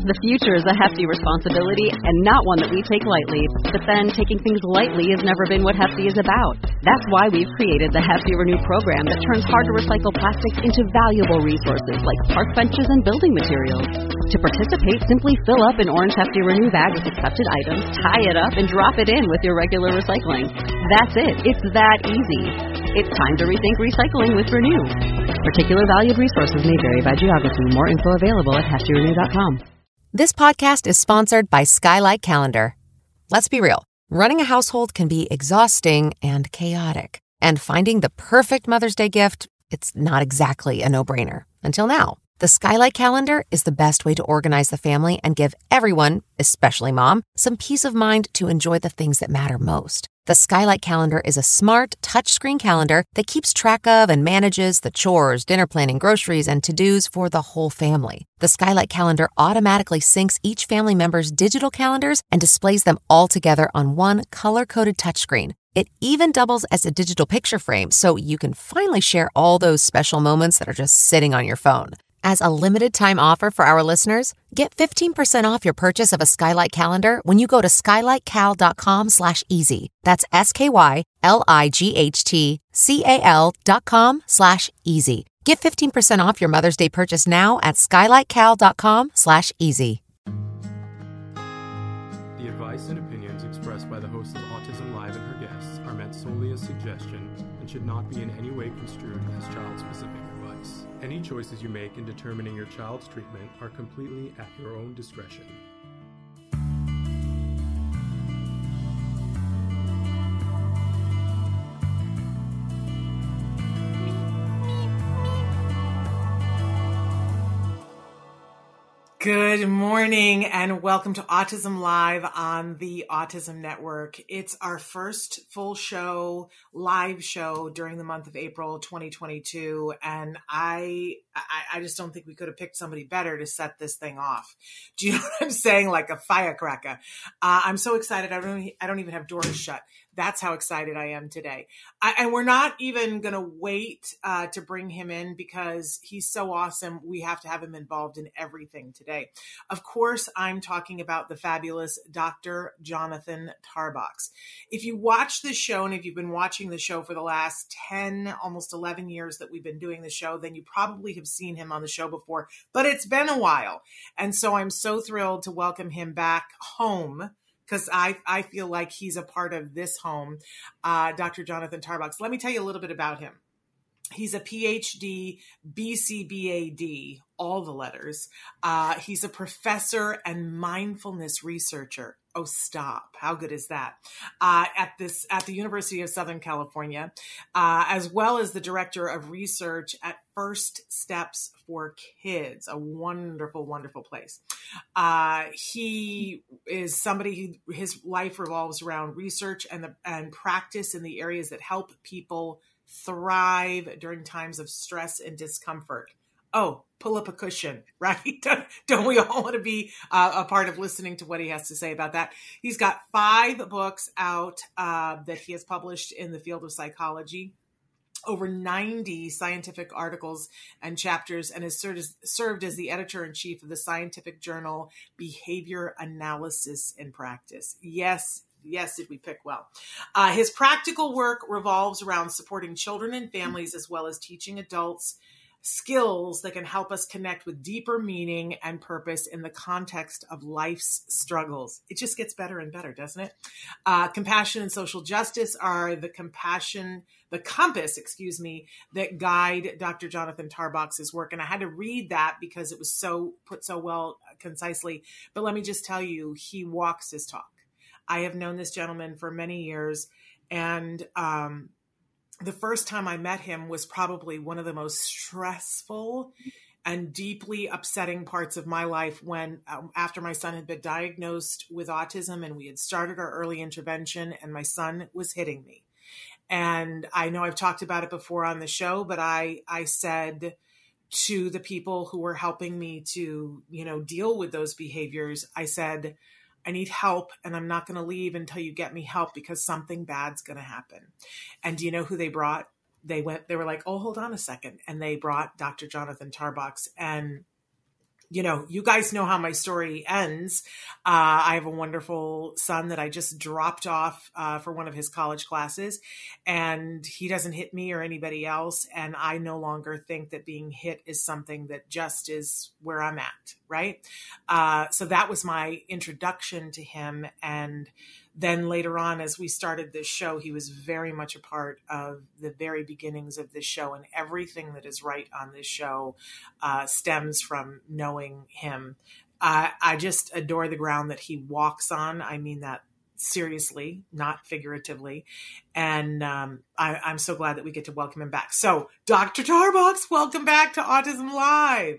The future is a hefty responsibility and not one that we take lightly. But then taking things lightly has never been what Hefty is about. That's why we've created the Hefty Renew program that turns hard-to-recycle plastics into valuable resources like park benches and building materials. To participate, simply fill up an orange Hefty Renew bag with accepted items, tie it up, and drop it in with your regular recycling. That's it. It's that easy. It's time to rethink recycling with Renew. Particular valued resources may vary by geography. More info available at heftyrenew.com. This podcast is sponsored by Skylight Calendar. Let's be real. Running a household can be exhausting and chaotic. And finding the perfect Mother's Day gift, it's not exactly a no-brainer. Until now. The Skylight Calendar is the best way to organize the family and give everyone, especially mom, some peace of mind to enjoy the things that matter most. The Skylight Calendar is a smart, touchscreen calendar that keeps track of and manages the chores, dinner planning, groceries, and to-dos for the whole family. The Skylight Calendar automatically syncs each family member's digital calendars and displays them all together on one color-coded touchscreen. It even doubles as a digital picture frame, so you can finally share all those special moments that are just sitting on your phone. As a limited-time offer for our listeners, get 15% off your purchase of a Skylight Calendar when you go to skylightcal.com/easy. That's SKYLIGHTCAL.com/easy. Get 15% off your Mother's Day purchase now at skylightcal.com/easy. The advice and opinions expressed by the host of Autism Live and her guests are meant solely as suggestion and should not be in any way construed as child-specific advice. Any choices you make in determining your child's treatment are completely at your own discretion. Good morning and welcome to Autism Live on the Autism Network. It's our first full show, live show during the month of April 2022. And I just don't think we could have picked somebody better to set this thing off. Do you know what I'm saying? Like a firecracker. I'm so excited. I don't even have doors shut. That's how excited I am today. And we're not even going to wait to bring him in because he's so awesome. We have to have him involved in everything today. Of course, I'm talking about the fabulous Dr. Jonathan Tarbox. If you watch the show, and if you've been watching the show for the last 10, almost 11 years that we've been doing the show, then you probably have seen him on the show before, but it's been a while. And so I'm so thrilled to welcome him back home, because I feel like he's a part of this home, Dr. Jonathan Tarbox. Let me tell you a little bit about him. He's a PhD, BCBAD, all the letters. He's a professor and mindfulness researcher. Oh, stop. How good is that? At the University of Southern California, as well as the director of research at First Steps for Kids, a wonderful, wonderful place. He is somebody his life revolves around research and practice in the areas that help people thrive during times of stress and discomfort. Oh, pull up a cushion, right? Don't we all want to be a part of listening to what he has to say about that? He's got 5 books out that he has published in the field of psychology, over 90 scientific articles and chapters, and has served as the editor-in-chief of the scientific journal Behavior Analysis in Practice. Yes, did we pick well? His practical work revolves around supporting children and families, as well as teaching adults skills that can help us connect with deeper meaning and purpose in the context of life's struggles. It just gets better and better, doesn't it? Compassion and social justice are the compass, that guide Dr. Jonathan Tarbox's work. And I had to read that because it was put so well, concisely. But let me just tell you, he walks his talk. I have known this gentleman for many years, and the first time I met him was probably one of the most stressful and deeply upsetting parts of my life when, after my son had been diagnosed with autism and we had started our early intervention and my son was hitting me. And I know I've talked about it before on the show, but I said to the people who were helping me to, deal with those behaviors, I said, I need help, and I'm not going to leave until you get me help because something bad's going to happen. And do you know who they brought? They were like, oh, hold on a second. And they brought Dr. Jonathan Tarbox. And you guys know how my story ends. I have a wonderful son that I just dropped off for one of his college classes, and he doesn't hit me or anybody else. And I no longer think that being hit is something that just is where I'm at, right? So that was my introduction to him. And then later on, as we started this show, he was very much a part of the very beginnings of this show, and everything that is right on this show stems from knowing him. I just adore the ground that he walks on. I mean that seriously, not figuratively. And I'm so glad that we get to welcome him back. So, Dr. Tarbox, welcome back to Autism Live.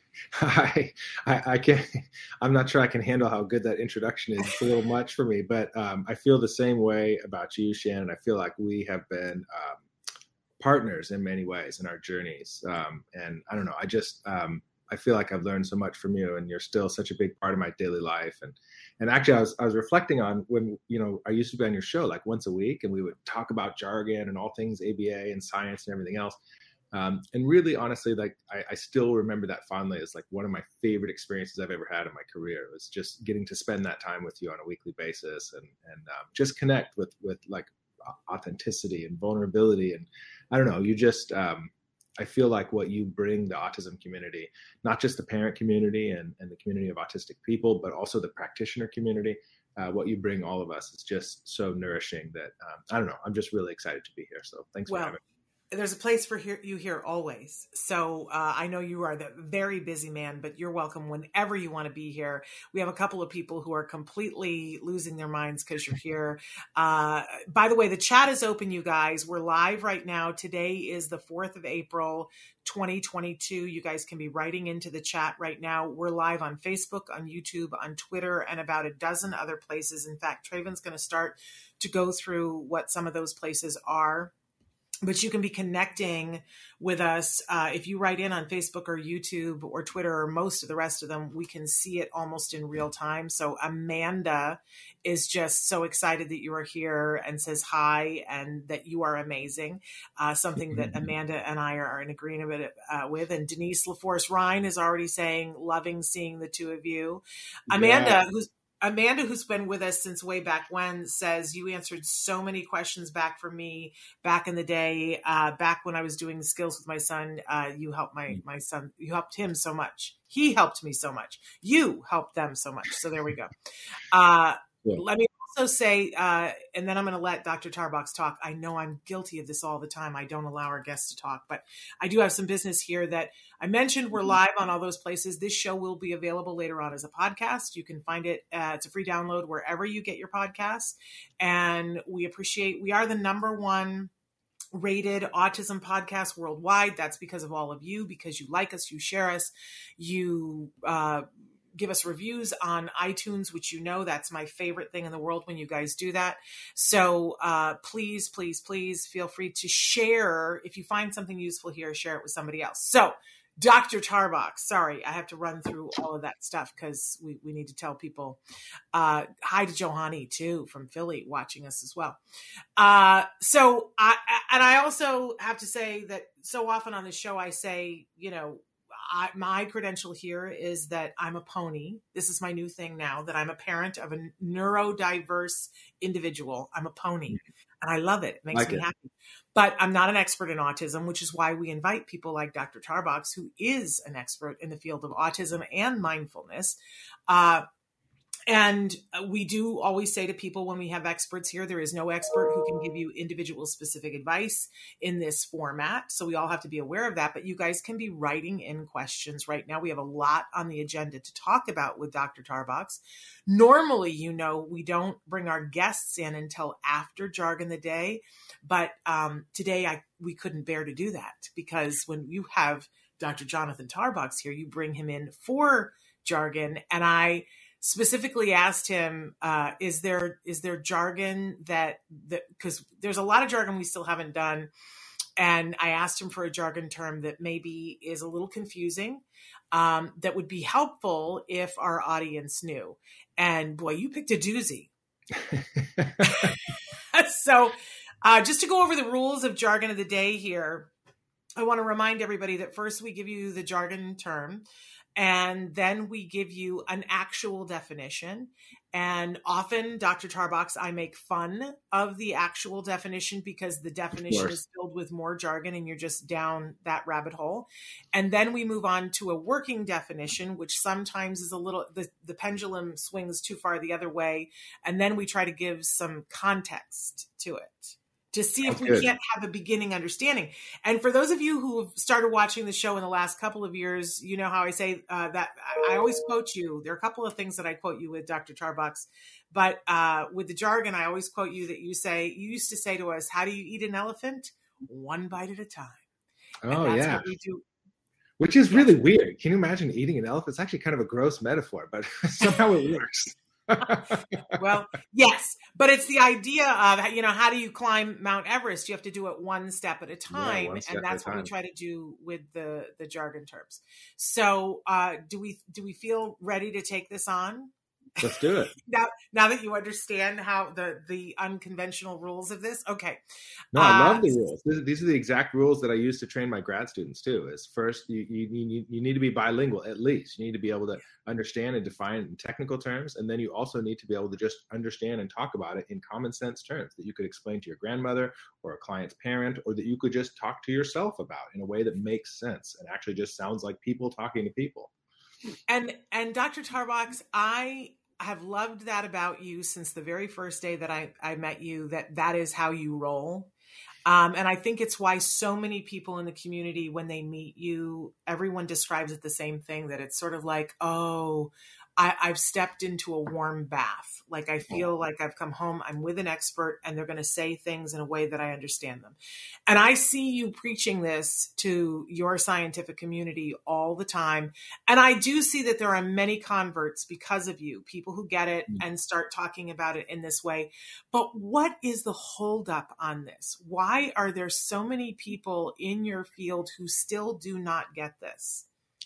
I can't. I'm not sure I can handle how good that introduction is. It's a little much for me, but I feel the same way about you, Shannon. I feel like we have been partners in many ways in our journeys, and I don't know. I feel like I've learned so much from you, and you're still such a big part of my daily life. And actually, I was reflecting on when I used to be on your show like once a week, and we would talk about jargon and all things ABA and science and everything else. And really, honestly, like I still remember that fondly as like one of my favorite experiences I've ever had in my career. It was just getting to spend that time with you on a weekly basis and just connect with like authenticity and vulnerability. And I don't know, you just, I feel like what you bring the autism community, not just the parent community and the community of autistic people, but also the practitioner community, what you bring all of us is just so nourishing that, I don't know, I'm just really excited to be here. So thanks for having me. There's a place for you here always. So I know you are the very busy man, but you're welcome whenever you want to be here. We have a couple of people who are completely losing their minds because you're here. By the way, the chat is open, you guys. We're live right now. Today is the 4th of April, 2022. You guys can be writing into the chat right now. We're live on Facebook, on YouTube, on Twitter, and about a dozen other places. In fact, Traven's going to start to go through what some of those places are. But you can be connecting with us. If you write in on Facebook or YouTube or Twitter or most of the rest of them, we can see it almost in real time. So Amanda is just so excited that you are here and says hi and that you are amazing. Something that Amanda and I are in agreement with. And Denise LaForce Ryan is already saying, loving seeing the two of you. Amanda, who's been with us since way back when, says you answered so many questions back for me back in the day, back when I was doing skills with my son. You helped my son. You helped him so much. He helped me so much. You helped them so much. So there we go. Let me also say, and then I'm going to let Dr. Tarbox talk. I know I'm guilty of this all the time. I don't allow our guests to talk, but I do have some business here that I mentioned. We're live on all those places. This show will be available later on as a podcast. You can find it. It's a free download wherever you get your podcasts. And we are the #1 rated autism podcast worldwide. That's because of all of you, because you like us, you share us, you, give us reviews on iTunes, which that's my favorite thing in the world when you guys do that. So please, please, please feel free to share. If you find something useful here, share it with somebody else. So Dr. Tarbox, sorry, I have to run through all of that stuff because we need to tell people. Hi to Johanny too from Philly watching us as well. So I also have to say that so often on the show I say, my credential here is that I'm a pony. This is my new thing now, that I'm a parent of a neurodiverse individual. I'm a pony and I love it. It makes me happy. But I'm not an expert in autism, which is why we invite people like Dr. Tarbox, who is an expert in the field of autism and mindfulness. And we do always say to people when we have experts here, there is no expert who can give you individual specific advice in this format. So we all have to be aware of that. But you guys can be writing in questions right now. We have a lot on the agenda to talk about with Dr. Tarbox. Normally, we don't bring our guests in until after Jargon the Day. But today we couldn't bear to do that because when you have Dr. Jonathan Tarbox here, you bring him in for Jargon. And I specifically asked him, is there jargon that because there's a lot of jargon we still haven't done. And I asked him for a jargon term that maybe is a little confusing, that would be helpful if our audience knew. And boy, you picked a doozy. So just to go over the rules of Jargon of the Day here, I want to remind everybody that first we give you the jargon term. And then we give you an actual definition. And often, Dr. Tarbox, I make fun of the actual definition because the definition is filled with more jargon and you're just down that rabbit hole. And then we move on to a working definition, which sometimes is a little, the pendulum swings too far the other way. And then we try to give some context to it to see if we can't have a beginning understanding. And for those of you who have started watching the show in the last couple of years, you know how I say that I always quote you. There are a couple of things that I quote you with, Dr. Tarbox, but with the jargon, I always quote you that you used to say to us, how do you eat an elephant? One bite at a time. Oh, and that's yeah. What we do. Which is really weird. Can you imagine eating an elephant? It's actually kind of a gross metaphor, but somehow it works. Well, yes, but it's the idea of, how do you climb Mount Everest? You have to do it one step at a time. And that's what we try to do with the jargon terms. So do we feel ready to take this on? Let's do it. Now that you understand how the unconventional rules of this. Okay. No, I love the rules. These are the exact rules that I use to train my grad students too. Is first, you need to be bilingual at least. You need to be able to understand and define it in technical terms. And then you also need to be able to just understand and talk about it in common sense terms that you could explain to your grandmother or a client's parent, or that you could just talk to yourself about in a way that makes sense and actually just sounds like people talking to people. And Dr. Tarbox, I have loved that about you since the very first day that I met you, that is how you roll. And I think it's why so many people in the community, when they meet you, everyone describes it the same thing, that it's sort of like, oh, I've stepped into a warm bath. Like I feel like I've come home, I'm with an expert, and they're going to say things in a way that I understand them. And I see you preaching this to your scientific community all the time. And I do see that there are many converts because of you, people who get it and start talking about it in this way. But what is the holdup on this? Why are there so many people in your field who still do not get this?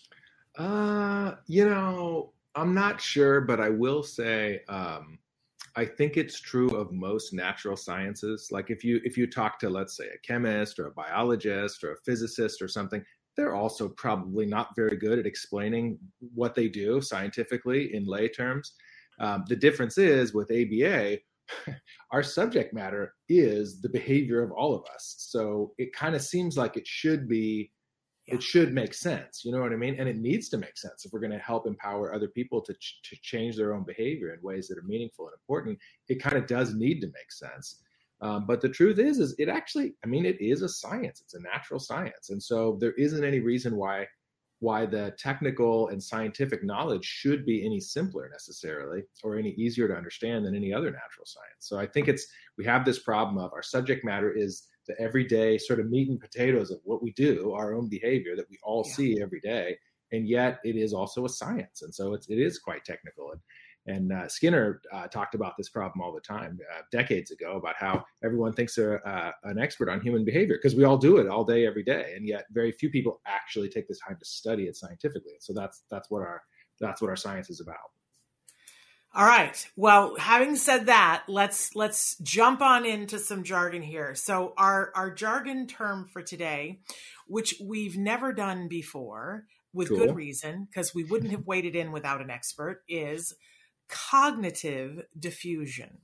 I'm not sure, but I will say I think it's true of most natural sciences. Like if you talk to, let's say, a chemist or a biologist or a physicist or something, they're also probably not very good at explaining what they do scientifically in lay terms. The difference is with ABA, our subject matter is the behavior of all of us. So it kind of seems like it should be. It should make sense, you know what I mean? And it needs to make sense if we're going to help empower other people to change their own behavior in ways that are meaningful and important. It kind of does need to make sense. But the truth is it actually, it is a science. It's a natural science. And so there isn't any reason why the technical and scientific knowledge should be any simpler necessarily, or any easier to understand than any other natural science. So I think we have this problem of our subject matter is the everyday sort of meat and potatoes of what we do, our own behavior that we all see every day. And yet it is also a science. And so it is quite technical. And Skinner talked about this problem all the time, decades ago, about how everyone thinks they're an expert on human behavior because we all do it all day, every day. And yet very few people actually take the time to study it scientifically. So that's what our science is about. All right. Well, having said that, let's jump on into some jargon here. So our jargon term for today, which we've never done before with good reason, because we wouldn't have waded in without an expert, is cognitive diffusion.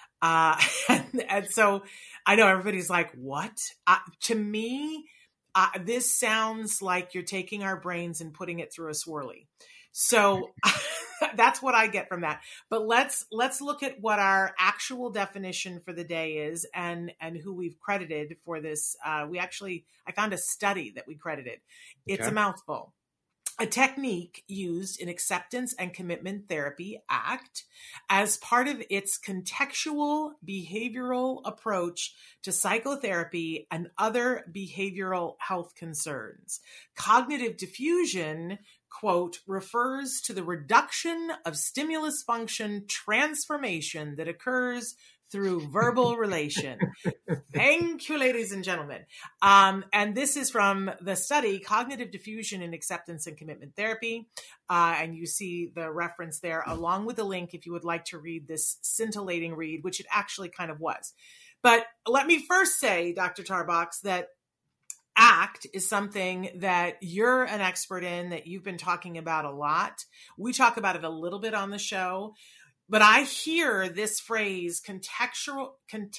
And so I know everybody's like, what? To me, this sounds like you're taking our brains and putting it through a swirly. So that's what I get from that. But let's look at what our actual definition for the day is and who we've credited for this. I found a study that we credited. It's a mouthful. A technique used in Acceptance and Commitment Therapy Act as part of its contextual behavioral approach to psychotherapy and other behavioral health concerns. Cognitive diffusion, quote, refers to the reduction of stimulus function transformation that occurs through verbal relation. Thank you, ladies and gentlemen. And this is from the study, Cognitive Diffusion in Acceptance and Commitment Therapy. And you see the reference there along with the link if you would like to read this scintillating read, which it actually kind of was. But let me first say, Dr. Tarbox, that ACT is something that you're an expert in, that you've been talking about a lot. We talk about it a little bit on the show, but I hear this phrase, contextual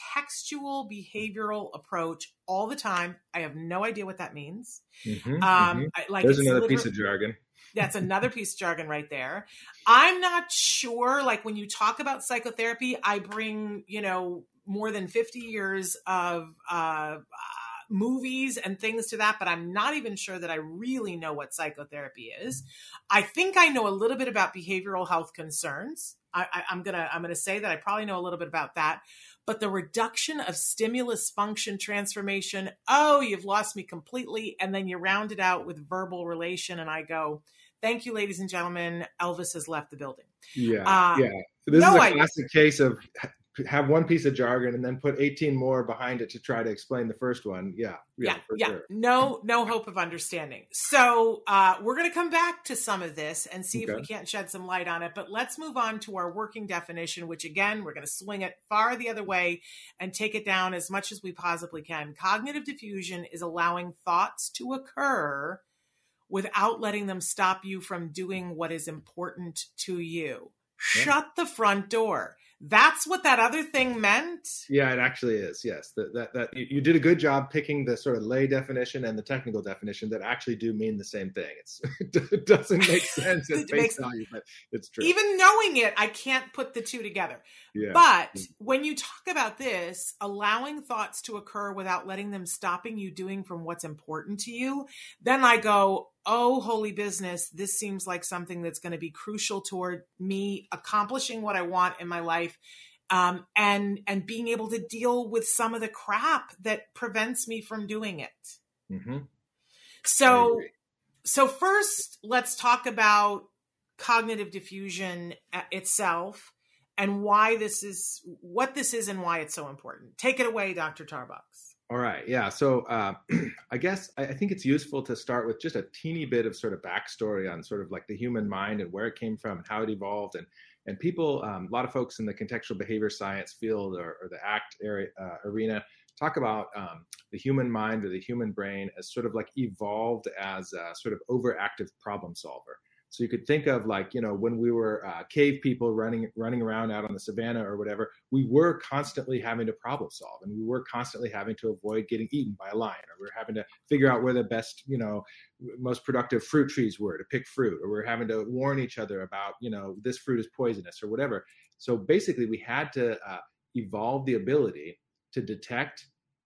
behavioral approach, all the time. I have no idea what that means. There's another piece of jargon. That's another piece of jargon right there. I'm not sure, like when you talk about psychotherapy, I bring, more than 50 years of movies and things to that, but I'm not even sure that I really know what psychotherapy is. I think I know a little bit about behavioral health concerns. I'm gonna say that I probably know a little bit about that, but the reduction of stimulus function transformation, oh, you've lost me completely. And then you round it out with verbal relation, and I go, thank you, ladies and gentlemen, Elvis has left the building. Yeah. So this is a classic case of have one piece of jargon and then put 18 more behind it to try to explain the first one. Yeah. Sure. No hope of understanding. So we're going to come back to some of this and see if we can't shed some light on it. But let's move on to our working definition, which again, we're going to swing it far the other way and take it down as much as we possibly can. Cognitive diffusion is allowing thoughts to occur without letting them stop you from doing what is important to you. Yeah. Shut the front door. That's what that other thing meant. Yeah, it actually is. Yes, that you did a good job picking the sort of lay definition and the technical definition that actually do mean the same thing. It doesn't make sense at face value, but it's true. Even knowing it, I can't put the two together. Yeah. But when you talk about this, allowing thoughts to occur without letting them stopping you doing from what's important to you, then I go, oh, holy business, this seems like something that's going to be crucial toward me accomplishing what I want in my life, and being able to deal with some of the crap that prevents me from doing it. Mm-hmm. So first, let's talk about cognitive diffusion itself and what this is and why it's so important. Take it away, Dr. Tarbox. All right. Yeah. So I guess I think it's useful to start with just a teeny bit of sort of backstory on sort of like the human mind and where it came from and how it evolved. And people, a lot of folks in the contextual behavior science field or the ACT arena talk about the human mind or the human brain as sort of like evolved as a sort of overactive problem solver. So you could think of like, when we were cave people running around out on the savannah or whatever, we were constantly having to problem solve, and we were constantly having to avoid getting eaten by a lion, or we were having to figure out where the best, most productive fruit trees were to pick fruit, or we were having to warn each other about, this fruit is poisonous or whatever. So basically we had to evolve the ability to detect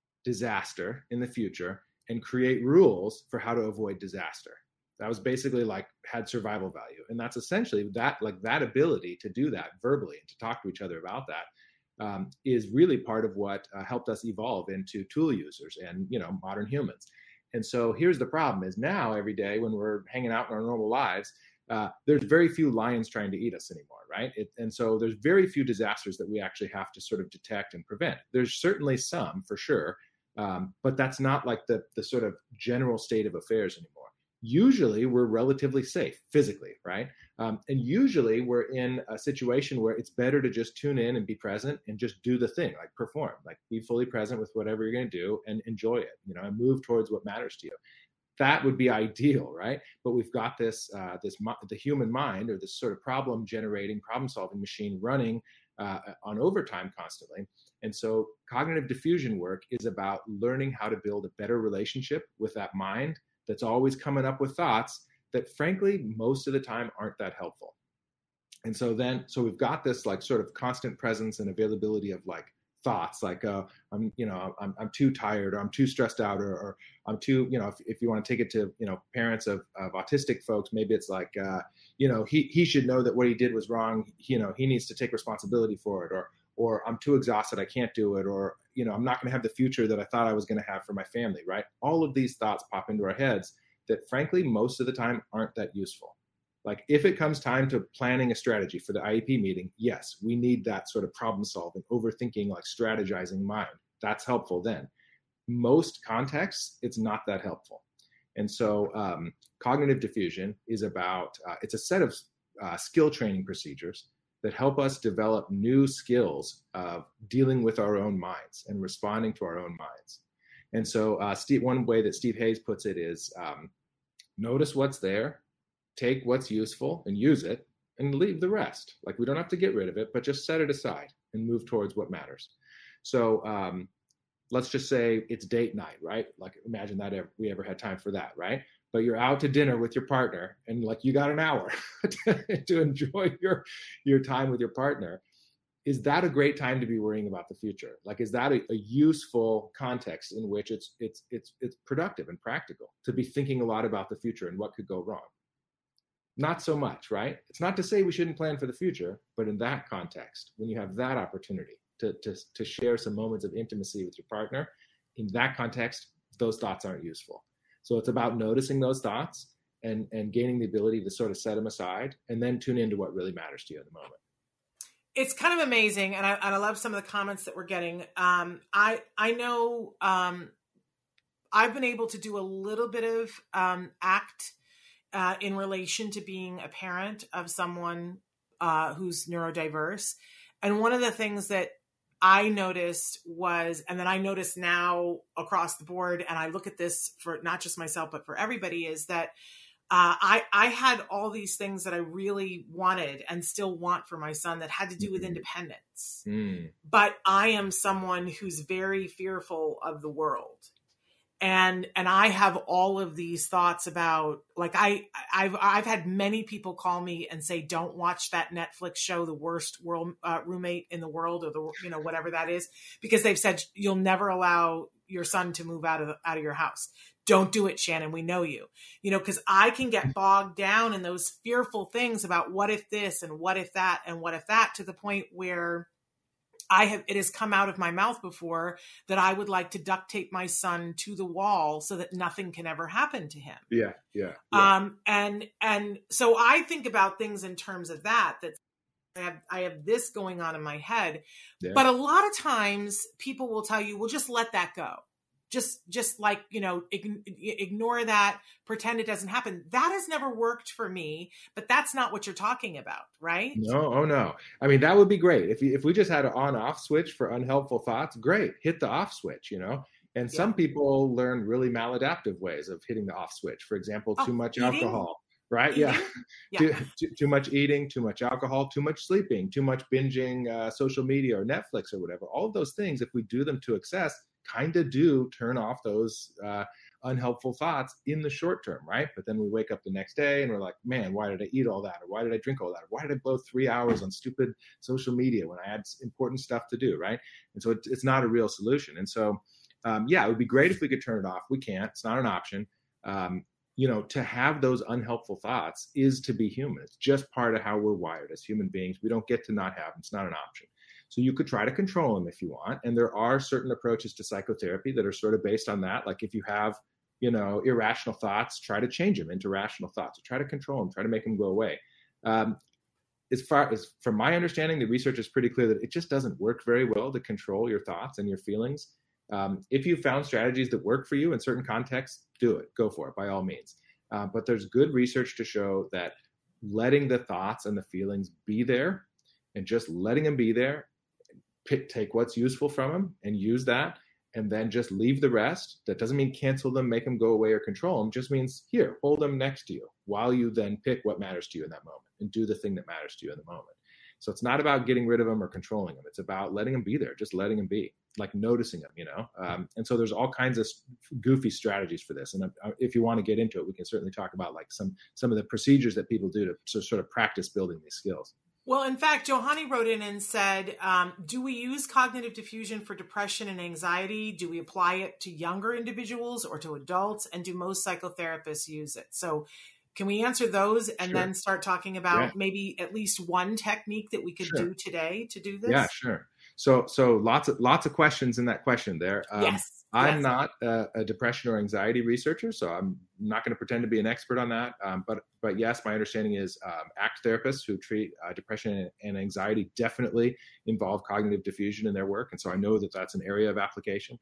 disaster in the future and create rules for how to avoid disaster. That was basically like had survival value. And that's essentially that ability to do that verbally and to talk to each other about that is really part of what helped us evolve into tool users and, modern humans. And so here's the problem is now every day when we're hanging out in our normal lives, there's very few lions trying to eat us anymore, right? And so there's very few disasters that we actually have to sort of detect and prevent. There's certainly some for sure, but that's not like the sort of general state of affairs anymore. Usually we're relatively safe physically, right? And usually we're in a situation where it's better to just tune in and be present and just do the thing, like perform, like be fully present with whatever you're going to do and enjoy it, and move towards what matters to you. That would be ideal, right? But we've got the human mind, or this sort of problem solving machine running on overtime constantly. And so cognitive diffusion work is about learning how to build a better relationship with that mind that's always coming up with thoughts that frankly, most of the time aren't that helpful. And so we've got this like sort of constant presence and availability of like thoughts like, I'm too tired, or I'm too stressed out, or I'm too, if you want to take it to, parents of autistic folks, maybe it's like, he should know that what he did was wrong. He needs to take responsibility for it, or I'm too exhausted, I can't do it, or, I'm not going to have the future that I thought I was going to have for my family, right? All of these thoughts pop into our heads that frankly, most of the time aren't that useful. Like if it comes time to planning a strategy for the IEP meeting, yes, we need that sort of problem solving, overthinking, like strategizing mind. That's helpful then. Most contexts, it's not that helpful. And so cognitive diffusion is about, it's a set of skill training procedures that help us develop new skills of dealing with our own minds and responding to our own minds. And so one way that Steve Hayes puts it is notice what's there, take what's useful and use it, and leave the rest. Like, we don't have to get rid of it, but just set it aside and move towards what matters. So let's just say it's date night, right? Like, imagine that we ever had time for that, right? But you're out to dinner with your partner and like you got an hour to enjoy your time with your partner. Is that a great time to be worrying about the future? Like, is that a useful context in which it's productive and practical to be thinking a lot about the future and what could go wrong? Not so much, right? It's not to say we shouldn't plan for the future, but in that context, when you have that opportunity to share some moments of intimacy with your partner, in that context, those thoughts aren't useful. So it's about noticing those thoughts and gaining the ability to sort of set them aside and then tune into what really matters to you in the moment. It's kind of amazing. And I love some of the comments that we're getting. I know I've been able to do a little bit of ACT in relation to being a parent of someone who's neurodiverse. And one of the things that I noticed was, and then I notice now across the board, and I look at this for not just myself, but for everybody, is that I had all these things that I really wanted and still want for my son that had to do with independence. But I am someone who's very fearful of the world. And I have all of these thoughts about, like, I've had many people call me and say, don't watch that Netflix show, The Worst Roommate in the World, or whatever that is, because they've said you'll never allow your son to move out of your house. Don't do it, Shannon. We know you, because I can get bogged down in those fearful things about what if this and what if that and what if that, to the point where it has come out of my mouth before that I would like to duct tape my son to the wall so that nothing can ever happen to him. Yeah. And so I think about things in terms of that I have this going on in my head, but a lot of times people will tell you, well, just let that go. Just like, ignore that, pretend it doesn't happen. That has never worked for me, but that's not what you're talking about, right? No. Oh no. I mean, that would be great. If we just had an on-off switch for unhelpful thoughts, great. Hit the off switch, And some people learn really maladaptive ways of hitting the off switch. For example, too much alcohol, right? Eating? Yeah. Too much eating, too much alcohol, too much sleeping, too much binging social media or Netflix or whatever. All of those things, if we do them to excess, kind of do turn off those unhelpful thoughts in the short term, right? But then we wake up the next day and we're like, man, why did I eat all that? Or why did I drink all that? Or why did I blow 3 hours on stupid social media when I had important stuff to do, right? And so it's not a real solution. And so, it would be great if we could turn it off. We can't. It's not an option. To have those unhelpful thoughts is to be human. It's just part of how we're wired as human beings. We don't get to not have them. It's not an option. So you could try to control them if you want. And there are certain approaches to psychotherapy that are sort of based on that. Like, if you have, irrational thoughts, try to change them into rational thoughts, or try to control them, try to make them go away. As far as, from my understanding, the research is pretty clear that it just doesn't work very well to control your thoughts and your feelings. If you found strategies that work for you in certain contexts, do it. Go for it, by all means. But there's good research to show that letting the thoughts and the feelings be there, and just letting them be there, take what's useful from them and use that, and then just leave the rest. That doesn't mean cancel them, make them go away, or control them. Just means, here, hold them next to you while you then pick what matters to you in that moment and do the thing that matters to you in the moment. So it's not about getting rid of them or controlling them. It's about letting them be there, just letting them be, like noticing them, And so there's all kinds of goofy strategies for this. And if you want to get into it, we can certainly talk about like some of the procedures that people do to sort of practice building these skills. Well, in fact, Johanny wrote in and said, do we use cognitive diffusion for depression and anxiety? Do we apply it to younger individuals or to adults? And do most psychotherapists use it? So can we answer those and then start talking about maybe at least one technique that we could do today to do this? Yeah, sure. So lots of questions in that question there. Yes. I'm not a depression or anxiety researcher, so I'm not going to pretend to be an expert on that. But yes, my understanding is ACT therapists who treat depression and anxiety definitely involve cognitive diffusion in their work. And so I know that that's an area of application.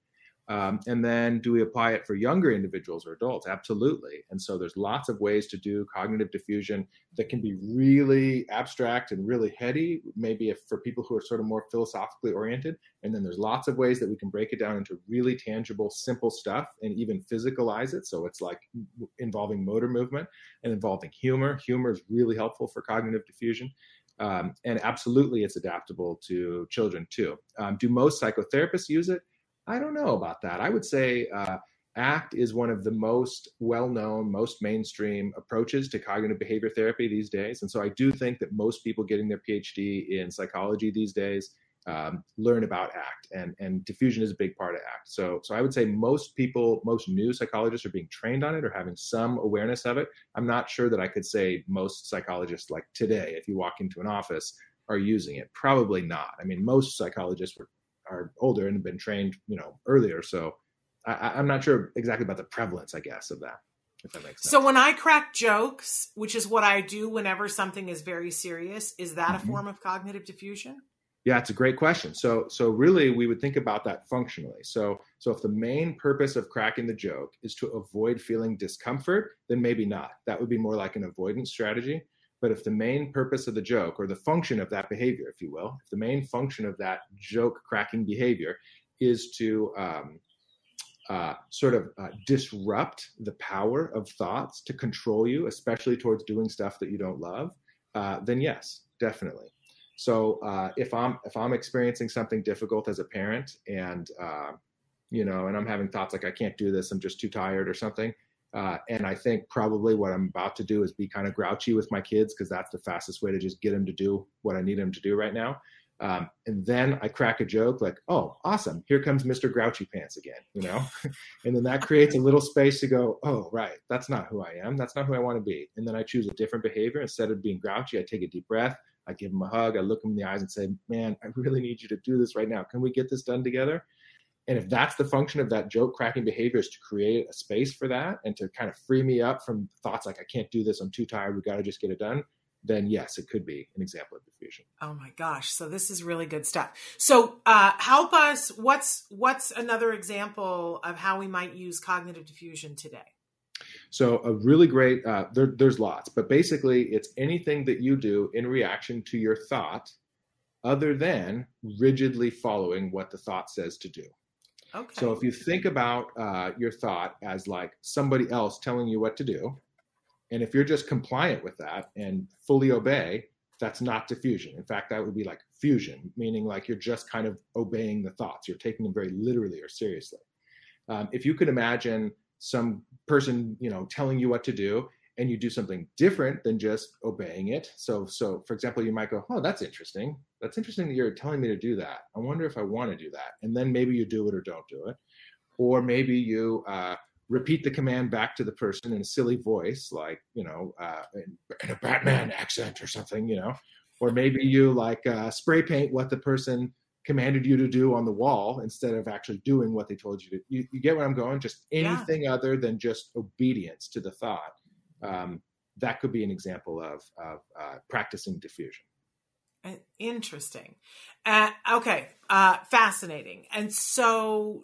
And then do we apply it for younger individuals or adults? Absolutely. And so there's lots of ways to do cognitive diffusion that can be really abstract and really heady, maybe if for people who are sort of more philosophically oriented. And then there's lots of ways that we can break it down into really tangible, simple stuff and even physicalize it. So it's like involving motor movement and involving humor. Humor is really helpful for cognitive diffusion. And absolutely, it's adaptable to children too. Do most psychotherapists use it? I don't know about that. I would say ACT is one of the most well-known, most mainstream approaches to cognitive behavior therapy these days. And so I do think that most people getting their PhD in psychology these days learn about ACT, and diffusion is a big part of ACT. So I would say most people, most new psychologists are being trained on it or having some awareness of it. I'm not sure that I could say most psychologists like today, if you walk into an office, are using it. Probably not. I mean, most psychologists are older and have been trained, earlier. So I'm not sure exactly about the prevalence, I guess, of that, if that makes sense. So when I crack jokes, which is what I do whenever something is very serious, is that a form of cognitive diffusion? Yeah, it's a great question. So really we would think about that functionally. So if the main purpose of cracking the joke is to avoid feeling discomfort, then maybe not. That would be more like an avoidance strategy. But if the main purpose of the joke, or the function of that behavior, if you will, if the main function of that joke cracking behavior is to disrupt the power of thoughts to control you, especially towards doing stuff that you don't love, then yes, definitely. So if I'm experiencing something difficult as a parent, and and I'm having thoughts like I can't do this, I'm just too tired or something. And I think probably what I'm about to do is be kind of grouchy with my kids, because that's the fastest way to just get them to do what I need them to do right now. And then I crack a joke like, oh, awesome, here comes Mr. Grouchy Pants again, and then that creates a little space to go, oh, right, that's not who I am. That's not who I want to be. And then I choose a different behavior. Instead of being grouchy, I take a deep breath. I give him a hug. I look him in the eyes and say, man, I really need you to do this right now. Can we get this done together? And if that's the function of that joke cracking behavior, is to create a space for that and to kind of free me up from thoughts like, I can't do this, I'm too tired, we got to just get it done, then yes, it could be an example of diffusion. Oh my gosh. So this is really good stuff. So help us, what's another example of how we might use cognitive diffusion today? So a really great, there's lots, but basically it's anything that you do in reaction to your thought other than rigidly following what the thought says to do. Okay. So if you think about your thought as like somebody else telling you what to do, and if you're just compliant with that and fully obey, that's not diffusion. In fact, that would be like fusion, meaning like you're just kind of obeying the thoughts. You're taking them very literally or seriously. If you could imagine some person, telling you what to do, and you do something different than just obeying it. So for example, you might go, oh, that's interesting. That's interesting that you're telling me to do that. I wonder if I want to do that. And then maybe you do it or don't do it. Or maybe you repeat the command back to the person in a silly voice, like, in a Batman accent or something, or maybe you spray paint what the person commanded you to do on the wall instead of actually doing what they told you to. You get where I'm going? Just anything other than just obedience to the thought. That could be an example of practicing diffusion. Interesting. Okay. Fascinating. And so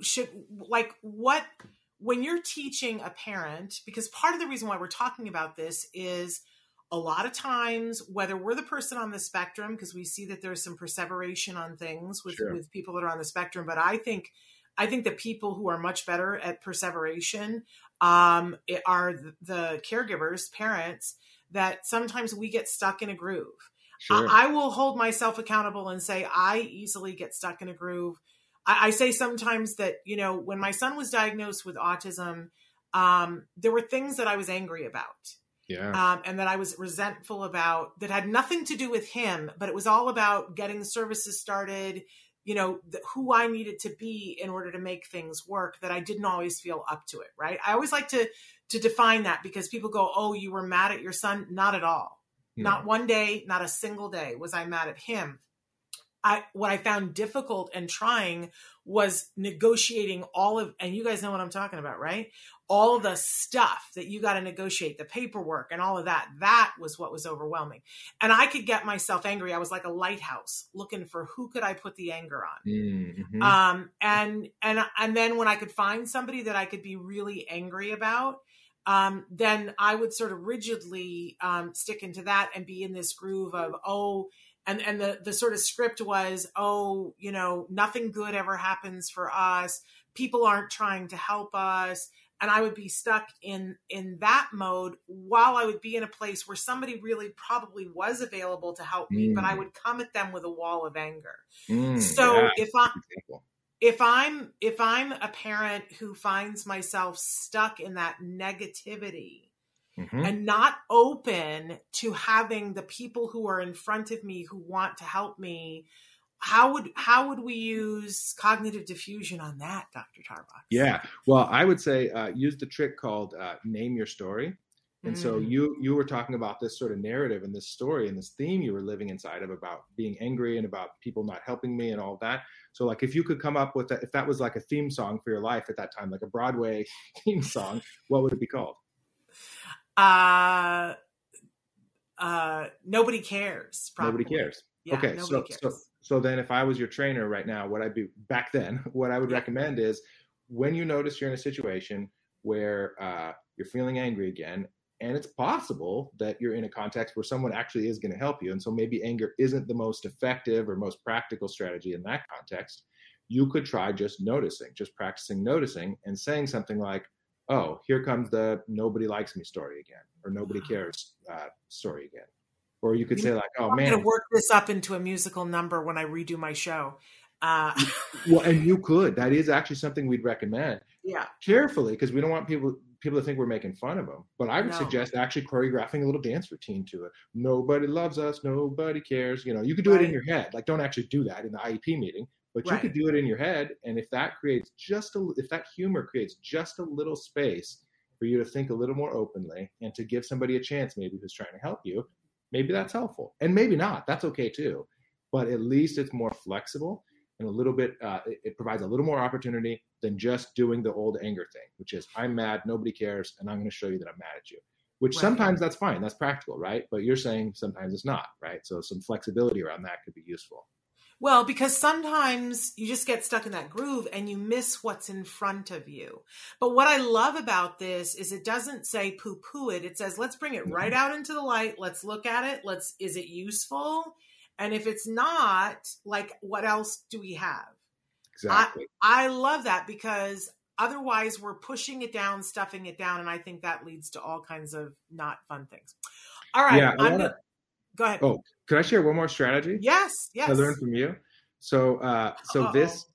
when you're teaching a parent, because part of the reason why we're talking about this is a lot of times, whether we're the person on the spectrum, because we see that there's some perseveration on things with people that are on the spectrum, but I think that people who are much better at perseveration are the caregivers, parents, that sometimes we get stuck in a groove. Sure. I will hold myself accountable and say I easily get stuck in a groove. I say sometimes that, when my son was diagnosed with autism, there were things that I was angry about. Yeah. And that I was resentful about, that had nothing to do with him, but it was all about getting the services started, who I needed to be in order to make things work, that I didn't always feel up to it. Right. I always like to define that, because people go, oh, you were mad at your son. Not at all. No. Not one day, not a single day was I mad at him. what I found difficult and trying was negotiating and you guys know what I'm talking about, right? All the stuff that you got to negotiate, the paperwork and all of that. That was what was overwhelming. And I could get myself angry. I was like a lighthouse looking for who could I put the anger on. Mm-hmm. And then when I could find somebody that I could be really angry about, then I would sort of rigidly stick into that and be in this groove of, and the sort of script was, nothing good ever happens for us. People aren't trying to help us. And I would be stuck in that mode while I would be in a place where somebody really probably was available to help me, but I would come at them with a wall of anger. So if I'm a parent who finds myself stuck in that negativity, and not open to having the people who are in front of me who want to help me, how would we use cognitive diffusion on that, Dr. Tarbox? Yeah, well, I would say use the trick called name your story. And so you were talking about this sort of narrative and this story and this theme you were living inside of about being angry and about people not helping me and all that. So like if you could come up with if that was like a theme song for your life at that time, like a Broadway theme song, what would it be called? Nobody cares. Probably. Nobody cares. Yeah, okay. Cares. So then if I was your trainer right now, what I would recommend is when you notice you're in a situation where you're feeling angry again, and it's possible that you're in a context where someone actually is going to help you. And so maybe anger isn't the most effective or most practical strategy in that context. You could try just practicing noticing and saying something like, oh, here comes the nobody likes me story again, or nobody cares story again. Or you could say like, oh, man. I'm going to work this up into a musical number when I redo my show. Well, and you could. That is actually something we'd recommend. Yeah. Carefully, because we don't want people to think we're making fun of them. But I would suggest actually choreographing a little dance routine to it. Nobody loves us. Nobody cares. You could do it in your head. Like, don't actually do that in the IEP meeting. But you could do it in your head, and if that humor creates just a little space for you to think a little more openly and to give somebody a chance, maybe who's trying to help you, maybe that's helpful. And maybe not. That's okay too. But at least it's more flexible and a little bit. It provides a little more opportunity than just doing the old anger thing, which is I'm mad, nobody cares, and I'm going to show you that I'm mad at you. Which sometimes that's fine, that's practical, right? But you're saying sometimes it's not, right? So some flexibility around that could be useful. Well, because sometimes you just get stuck in that groove and you miss what's in front of you. But what I love about this is it doesn't say poo-poo it. It says, let's bring it right out into the light. Let's look at it. Is it useful? And if it's not, like, what else do we have? Exactly. I love that, because otherwise we're pushing it down, stuffing it down. And I think that leads to all kinds of not fun things. All right. Yeah, Go ahead. Oh, could I share one more strategy? Yes. I learned from you. So this,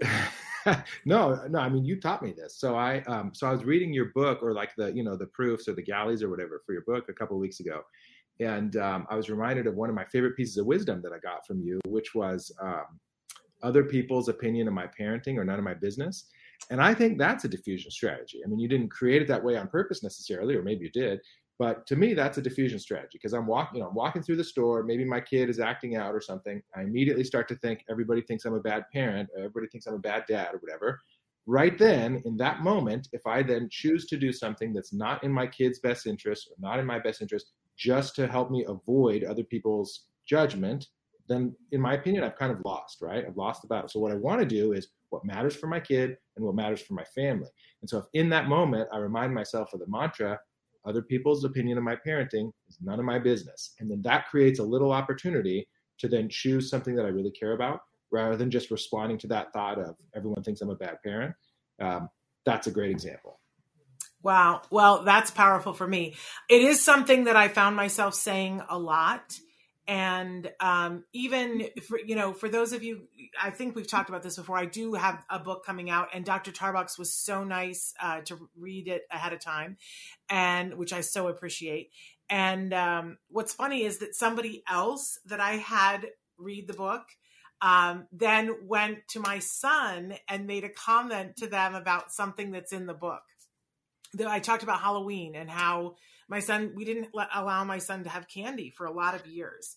no, I mean, you taught me this. So I was reading your book, or like the proofs or the galleys or whatever for your book a couple of weeks ago. And I was reminded of one of my favorite pieces of wisdom that I got from you, which was other people's opinion of my parenting are none of my business. And I think that's a diffusion strategy. I mean, you didn't create it that way on purpose necessarily, or maybe you did. But to me, that's a diffusion strategy, because I'm walking through the store. Maybe my kid is acting out or something. I immediately start to think everybody thinks I'm a bad parent, or everybody thinks I'm a bad dad, or whatever. Right then, in that moment, if I then choose to do something that's not in my kid's best interest or not in my best interest, just to help me avoid other people's judgment, then in my opinion, I've kind of lost, right? I've lost the battle. So what I want to do is what matters for my kid and what matters for my family. And so if in that moment, I remind myself of the mantra, other people's opinion of my parenting is none of my business. And then that creates a little opportunity to then choose something that I really care about, rather than just responding to that thought of everyone thinks I'm a bad parent. That's a great example. Wow. Well, that's powerful for me. It is something that I found myself saying a lot. And even for those of you, I think we've talked about this before. I do have a book coming out, and Dr. Tarbox was so nice to read it ahead of time, and which I so appreciate. And what's funny is that somebody else that I had read the book then went to my son and made a comment to them about something that's in the book. I talked about Halloween and how we didn't allow my son to have candy for a lot of years.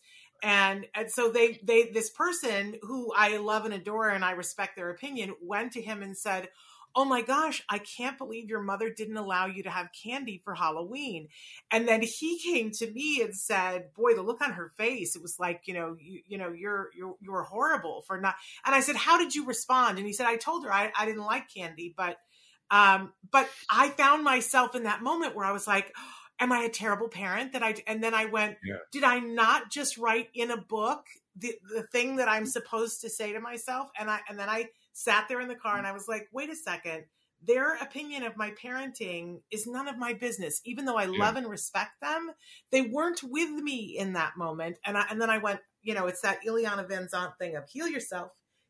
And so this person who I love and adore and I respect their opinion went to him and said, "Oh my gosh, I can't believe your mother didn't allow you to have candy for Halloween." And then he came to me and said, "Boy, the look on her face, it was like, you're horrible for not." And I said, "How did you respond?" And he said, "I told her I didn't like candy, but I found myself in that moment where I was like, am I a terrible parent and then I went, did I not just write in a book the thing that I'm supposed to say to myself?" And then I sat there in the car and I was like, wait a second, their opinion of my parenting is none of my business. Even though I love and respect them, they weren't with me in that moment. And then I went, it's that Ileana Van Zandt thing of heal yourself.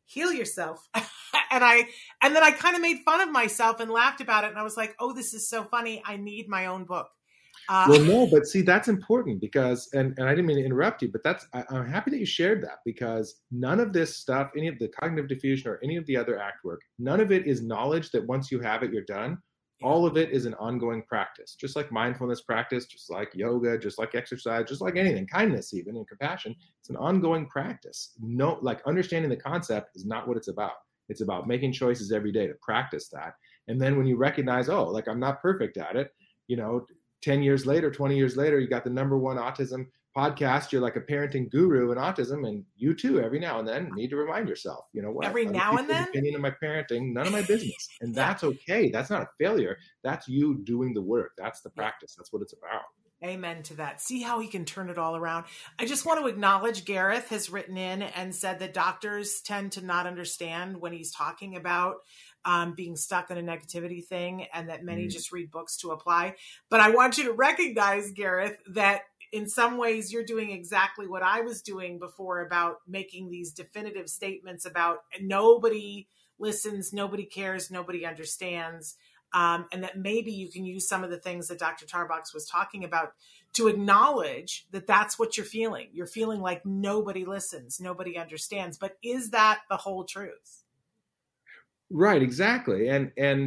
and then I kind of made fun of myself and laughed about it. And I was like, oh, this is so funny. I need my own book. Well, no, but see, that's important because, and I didn't mean to interrupt you, but I'm happy that you shared that, because none of this stuff, any of the cognitive diffusion or any of the other ACT work, none of it is knowledge that once you have it, you're done. All of it is an ongoing practice, just like mindfulness practice, just like yoga, just like exercise, just like anything, kindness, even, and compassion. It's an ongoing practice. No, like understanding the concept is not what it's about. It's about making choices every day to practice that. And then when you recognize, oh, like I'm not perfect at it, 10 years later, 20 years later, you got the #1 autism podcast. You're like a parenting guru in autism, and you too, every now and then, need to remind yourself, what? Every now and then? Opinion of my parenting, none of my business. And that's okay. That's not a failure. That's you doing the work. That's the practice. That's what it's about. Amen to that. See how he can turn it all around. I just want to acknowledge Gareth has written in and said that doctors tend to not understand when he's talking about being stuck in a negativity thing, and that many just read books to apply. But I want you to recognize, Gareth, that in some ways you're doing exactly what I was doing before about making these definitive statements about nobody listens, nobody cares, nobody understands. And that maybe you can use some of the things that Dr. Tarbox was talking about to acknowledge that that's what you're feeling. You're feeling like nobody listens, nobody understands. But is that the whole truth? Right, exactly. And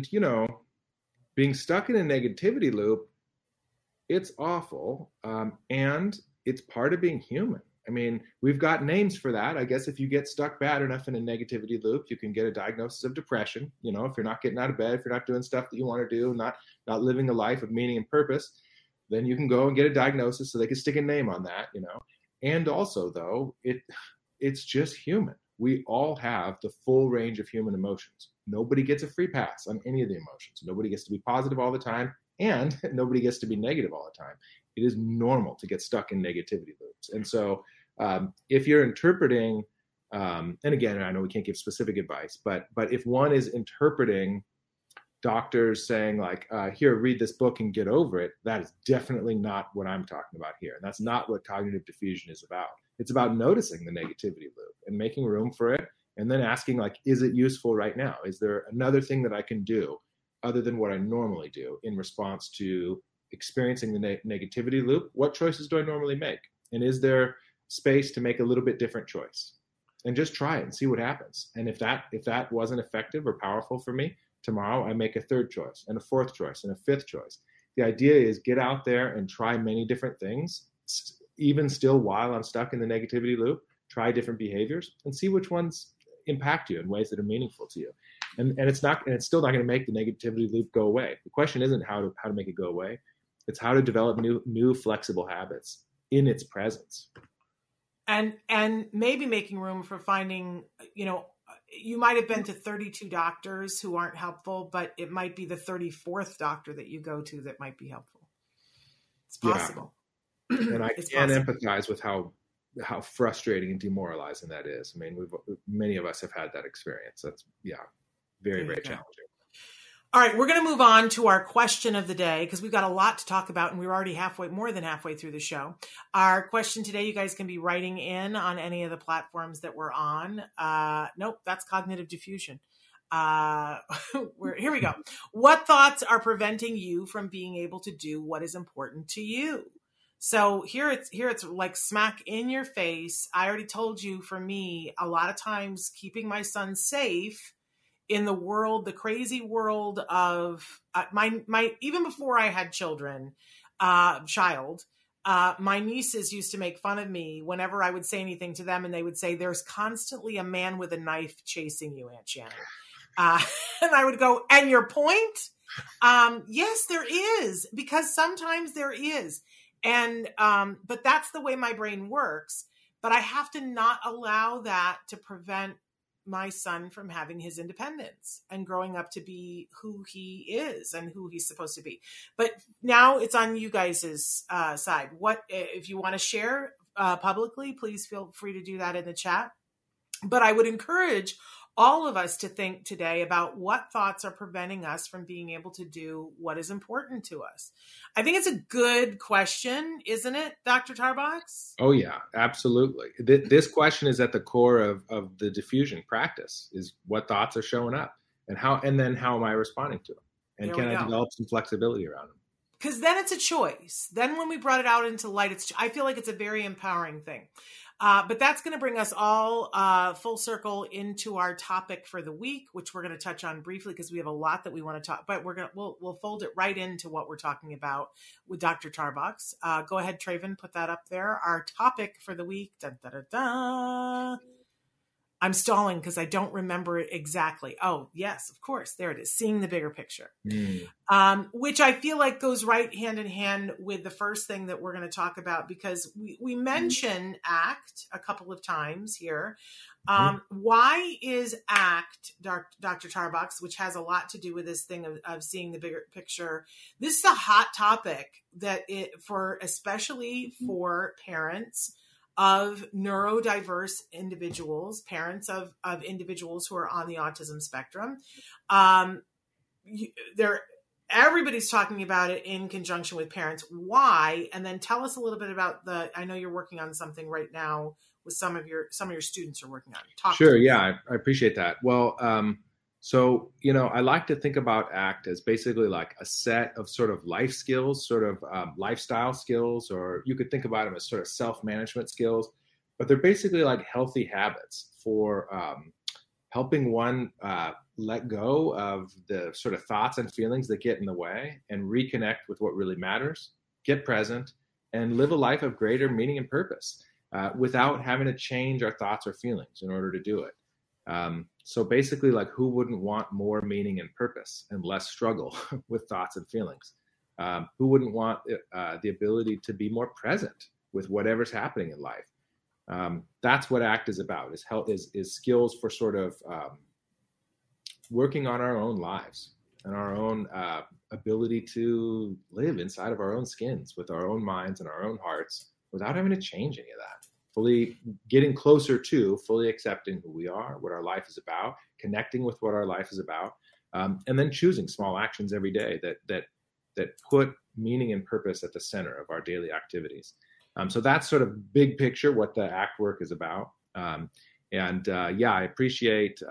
being stuck in a negativity loop, it's awful. And it's part of being human. I mean, we've got names for that. I guess if you get stuck bad enough in a negativity loop, you can get a diagnosis of depression. If you're not getting out of bed, if you're not doing stuff that you want to do, not living a life of meaning and purpose, then you can go and get a diagnosis so they can stick a name on that, And also, though, it's just human. We all have the full range of human emotions. Nobody gets a free pass on any of the emotions. Nobody gets to be positive all the time, and nobody gets to be negative all the time. It is normal to get stuck in negativity loops. And so if you're interpreting, and again, I know we can't give specific advice, but if one is interpreting doctors saying like, here, read this book and get over it, that is definitely not what I'm talking about here. And that's not what cognitive diffusion is about. It's about noticing the negativity loop and making room for it, and then asking like, is it useful right now? Is there another thing that I can do other than what I normally do in response to experiencing the negativity loop? What choices do I normally make? And is there space to make a little bit different choice? And just try it and see what happens. And if that wasn't effective or powerful for me, tomorrow I make a third choice and a fourth choice and a fifth choice. The idea is get out there and try many different things, even still while I'm stuck in the negativity loop. Try different behaviors and see which ones impact you in ways that are meaningful to you. And it's still not going to make the negativity loop go away. The question isn't how to make it go away. It's how to develop new flexible habits in its presence. And maybe making room for finding, you might have been to 32 doctors who aren't helpful, but it might be the 34th doctor that you go to that might be helpful. It's possible. Yeah. And I can empathize with how frustrating and demoralizing that is. I mean, many of us have had that experience. That's very, very challenging. All right, we're going to move on to our question of the day because we've got a lot to talk about and we're already more than halfway through the show. Our question today, you guys can be writing in on any of the platforms that we're on. Nope, that's cognitive diffusion. Here we go. What thoughts are preventing you from being able to do what is important to you? So here it's like smack in your face. I already told you, for me, a lot of times keeping my son safe in the world, the crazy world of my even before I had child, My nieces used to make fun of me whenever I would say anything to them, and they would say, "There's constantly a man with a knife chasing you, Aunt Shannon." And I would go, "And your point?" Yes, there is, because sometimes there is. And, but that's the way my brain works. But I have to not allow that to prevent my son from having his independence and growing up to be who he is and who he's supposed to be. But now it's on you guys' side. What, if you want to share publicly, please feel free to do that in the chat. But I would encourage all of us to think today about what thoughts are preventing us from being able to do what is important to us. I think it's a good question, isn't it, Dr. Tarbox? Oh, yeah, absolutely. This question is at the core of the diffusion practice, is what thoughts are showing up and then how am I responding to them? And can I develop some flexibility around them? Because then it's a choice. Then when we brought it out into light, I feel like it's a very empowering thing. But that's going to bring us all full circle into our topic for the week, which we're going to touch on briefly because we have a lot that we want to talk. But we'll fold it right into what we're talking about with Dr. Tarbox. Go ahead, Traven, put that up there. Our topic for the week. Dun, dun, dun, dun. I'm stalling because I don't remember it exactly. Oh, yes, of course. There it is. Seeing the bigger picture, which I feel like goes right hand in hand with the first thing that we're going to talk about, because we mention ACT a couple of times here. Why is ACT, Dr. Tarbox, which has a lot to do with this thing of seeing the bigger picture? This is a hot topic especially for parents of neurodiverse individuals, parents of individuals who are on the autism spectrum. Everybody's talking about it in conjunction with parents. Why? And then tell us a little bit about I know you're working on something right now with some of your students are working on. Sure. Yeah, I appreciate that. Well, so, I like to think about ACT as basically like a set of sort of life skills, sort of lifestyle skills, or you could think about them as sort of self-management skills, but they're basically like healthy habits for helping one let go of the sort of thoughts and feelings that get in the way and reconnect with what really matters, get present, and live a life of greater meaning and purpose without having to change our thoughts or feelings in order to do it. So basically, like, who wouldn't want more meaning and purpose and less struggle with thoughts and feelings? Who wouldn't want the ability to be more present with whatever's happening in life? That's what ACT is about, is skills for sort of working on our own lives and our own ability to live inside of our own skins with our own minds and our own hearts without having to change any of that. Fully getting closer to fully accepting who we are, what our life is about, connecting with what our life is about, and then choosing small actions every day that put meaning and purpose at the center of our daily activities. So that's sort of big picture what the ACT work is about. I appreciate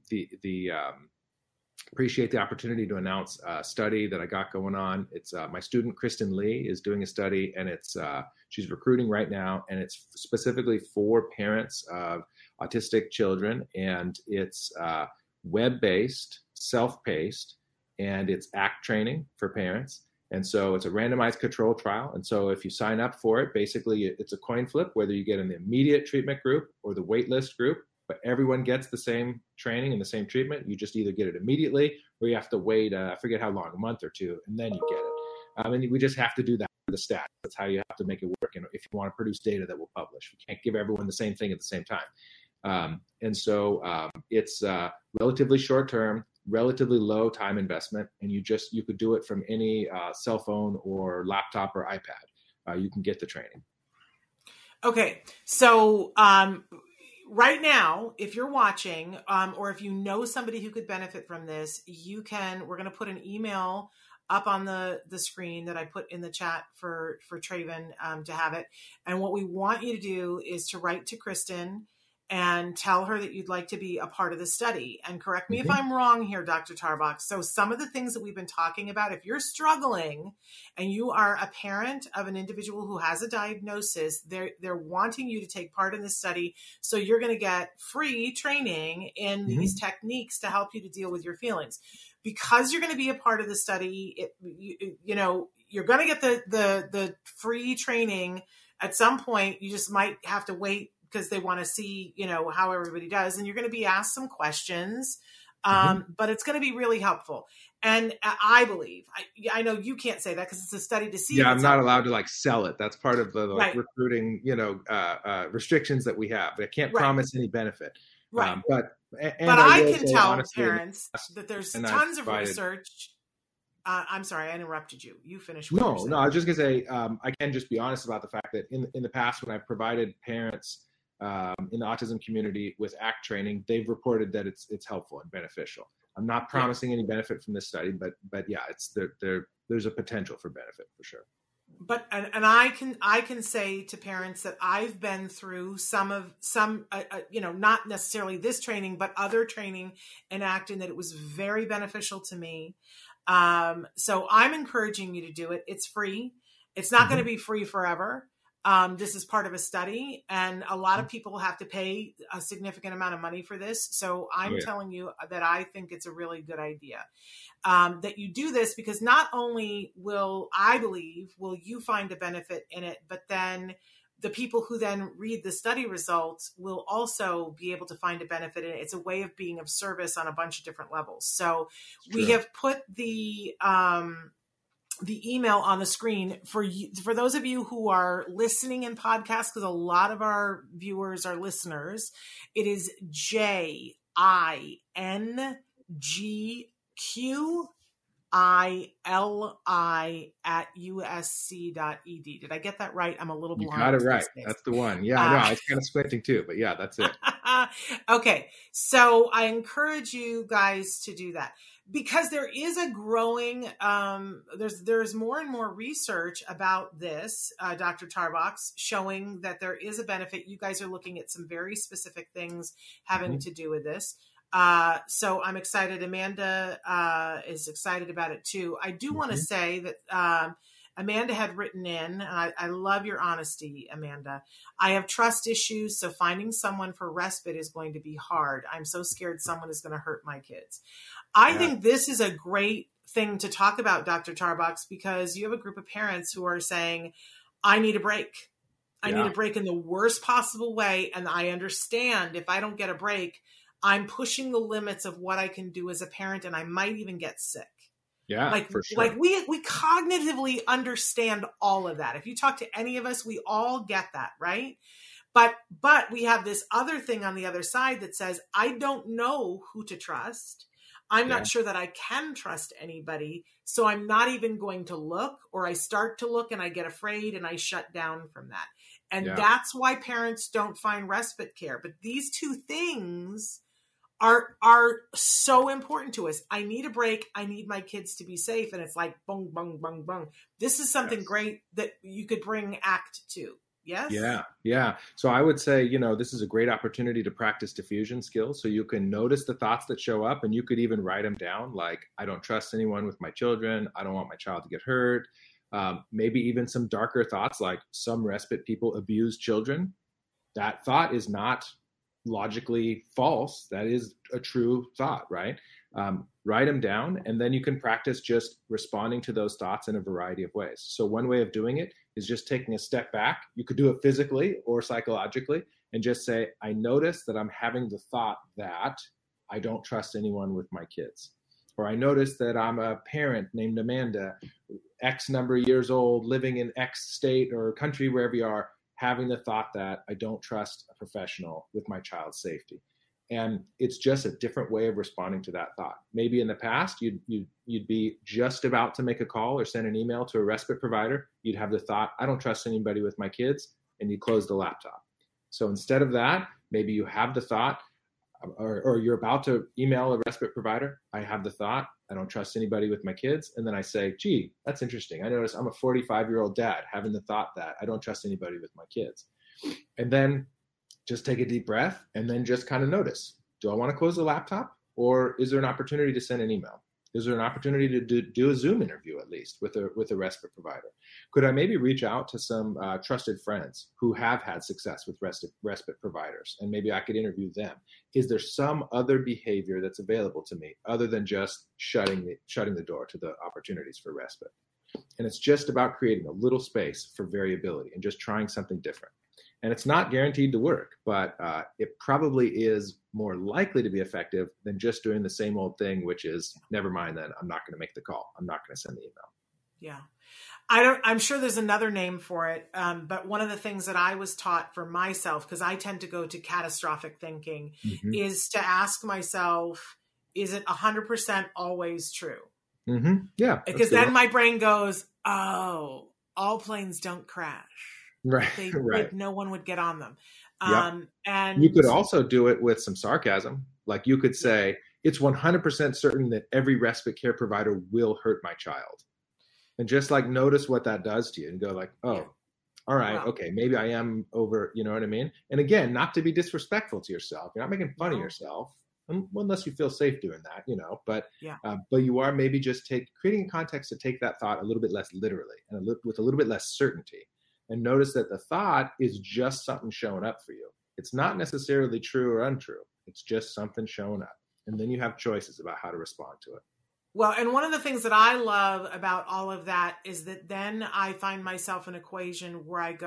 appreciate the opportunity to announce a study that I got going on. It's my student Kristen Lee is doing a study, and she's recruiting right now, and it's specifically for parents of autistic children, and it's web-based, self-paced, and it's ACT training for parents. And so it's a randomized control trial. And so if you sign up for it, basically it's a coin flip, whether you get in the immediate treatment group or the waitlist group, but everyone gets the same training and the same treatment. You just either get it immediately or you have to wait, I forget how long, a month or two, and then you get it. And we just have to do that for the stats. That's how you have to make it work. And if you want to produce data that will publish, we can't give everyone the same thing at the same time. It's relatively short term, relatively low time investment, and you could do it from any cell phone or laptop or iPad. You can get the training. Okay, so right now, if you're watching, or if you know somebody who could benefit from this, we're going to put an email up on the screen that I put in the chat for Traven to have it. And what we want you to do is to write to Kristen and tell her that you'd like to be a part of the study. And correct me if I'm wrong here, Dr. Tarbox. So some of the things that we've been talking about, if you're struggling and you are a parent of an individual who has a diagnosis, they're wanting you to take part in this study. So you're going to get free training in these techniques to help you to deal with your feelings. Because you're going to be a part of the study, you're going to get the free training at some point. You just might have to wait because they want to see, how everybody does. And you're going to be asked some questions, but it's going to be really helpful. And I believe, I know you can't say that because it's a study to see. Yeah, I'm not allowed to sell it. That's part of the recruiting, restrictions that we have. I can't promise any benefit. Right. But I can tell parents that there's tons of research. I'm sorry, I interrupted you. You finished. No, I was just going to say, I can just be honest about the fact that in the past, when I provided parents in the autism community with ACT training, they've reported that it's helpful and beneficial. I'm not promising any benefit from this study, but yeah, there's a potential for benefit for sure. But and I can say to parents that I've been through some not necessarily this training, but other training in ACT, and that it was very beneficial to me. So I'm encouraging you to do it. It's free. It's not going to be free forever. This is part of a study, and a lot of people have to pay a significant amount of money for this. So I'm telling you that I think it's a really good idea that you do this, because not only will you find a benefit in it, but then the people who then read the study results will also be able to find a benefit in it. It's a way of being of service on a bunch of different levels. So we have put the email on the screen for you, for those of you who are listening in podcasts, because a lot of our viewers are listeners. It is JINGQILI@usc.ed. Did I get that right? I'm a little blind. You got it right. That's the one. Yeah, I know. I was kind of squinting too, but yeah, that's it. Okay. So I encourage you guys to do that, because there is a growing, there's more and more research about this, Dr. Tarbox, showing that there is a benefit. You guys are looking at some very specific things having to do with this. So I'm excited. Amanda is excited about it too. I do want to say that Amanda had written in, and I love your honesty, Amanda. I have trust issues, so finding someone for respite is going to be hard. I'm so scared someone is going to hurt my kids. I think this is a great thing to talk about, Dr. Tarbox, because you have a group of parents who are saying, I need a break. I need a break in the worst possible way. And I understand if I don't get a break, I'm pushing the limits of what I can do as a parent, and I might even get sick. Yeah, for sure. Like we cognitively understand all of that. If you talk to any of us, we all get that, right? But we have this other thing on the other side that says, I don't know who to trust. I'm not sure that I can trust anybody. So I'm not even going to look, or I start to look and I get afraid and I shut down from that. And that's why parents don't find respite care. But these two things are so important to us. I need a break. I need my kids to be safe. And it's like, bung, bung, bung, bung. This is something great that you could bring ACT to. Yes? Yeah. So I would say, this is a great opportunity to practice diffusion skills. So you can notice the thoughts that show up, and you could even write them down. Like, I don't trust anyone with my children. I don't want my child to get hurt. Maybe even some darker thoughts, like some respite people abuse children. That thought is not logically false. That is a true thought, right? Write them down, and then you can practice just responding to those thoughts in a variety of ways. So one way of doing it is just taking a step back. You could do it physically or psychologically, and just say, I notice that I'm having the thought that I don't trust anyone with my kids. Or I notice that I'm a parent named Amanda, X number of years old, living in X state or country, wherever you are, having the thought that I don't trust a professional with my child's safety. And it's just a different way of responding to that thought. Maybe in the past, you'd be just about to make a call or send an email to a respite provider. You'd have the thought, I don't trust anybody with my kids, and you close the laptop. So instead of that, maybe you have the thought, or you're about to email a respite provider. I have the thought, I don't trust anybody with my kids. And then I say, gee, that's interesting. I notice I'm a 45-year-old dad having the thought that I don't trust anybody with my kids. And then just take a deep breath, and then just kind of notice, do I want to close the laptop, or is there an opportunity to send an email? Is there an opportunity to do a Zoom interview, at least with a respite provider? Could I maybe reach out to some trusted friends who have had success with respite providers, and maybe I could interview them? Is there some other behavior that's available to me other than just shutting the door to the opportunities for respite? And it's just about creating a little space for variability and just trying something different. And it's not guaranteed to work, but it probably is more likely to be effective than just doing the same old thing, which is, never mind then, I'm not going to make the call. I'm not going to send the email. Yeah. I'm sure there's another name for it. But one of the things that I was taught for myself, because I tend to go to catastrophic thinking, is to ask myself, is it 100% always true? Yeah. Because then my brain goes, oh, all planes don't crash. Right. Right. No one would get on them. And you could also do it with some sarcasm. Like you could say, it's 100% certain that every respite care provider will hurt my child. And just like notice what that does to you and go like, oh, all right, okay, maybe I am over, you know what I mean? And again, not to be disrespectful to yourself. You're not making fun of yourself unless you feel safe doing that, you know, but you are maybe just creating a context to take that thought a little bit less literally and with a little bit less certainty. And notice that the thought is just something showing up for you. It's not necessarily true or untrue. It's just something showing up. And then you have choices about how to respond to it. Well, and one of the things that I love about all of that is that then I find myself in an equation where I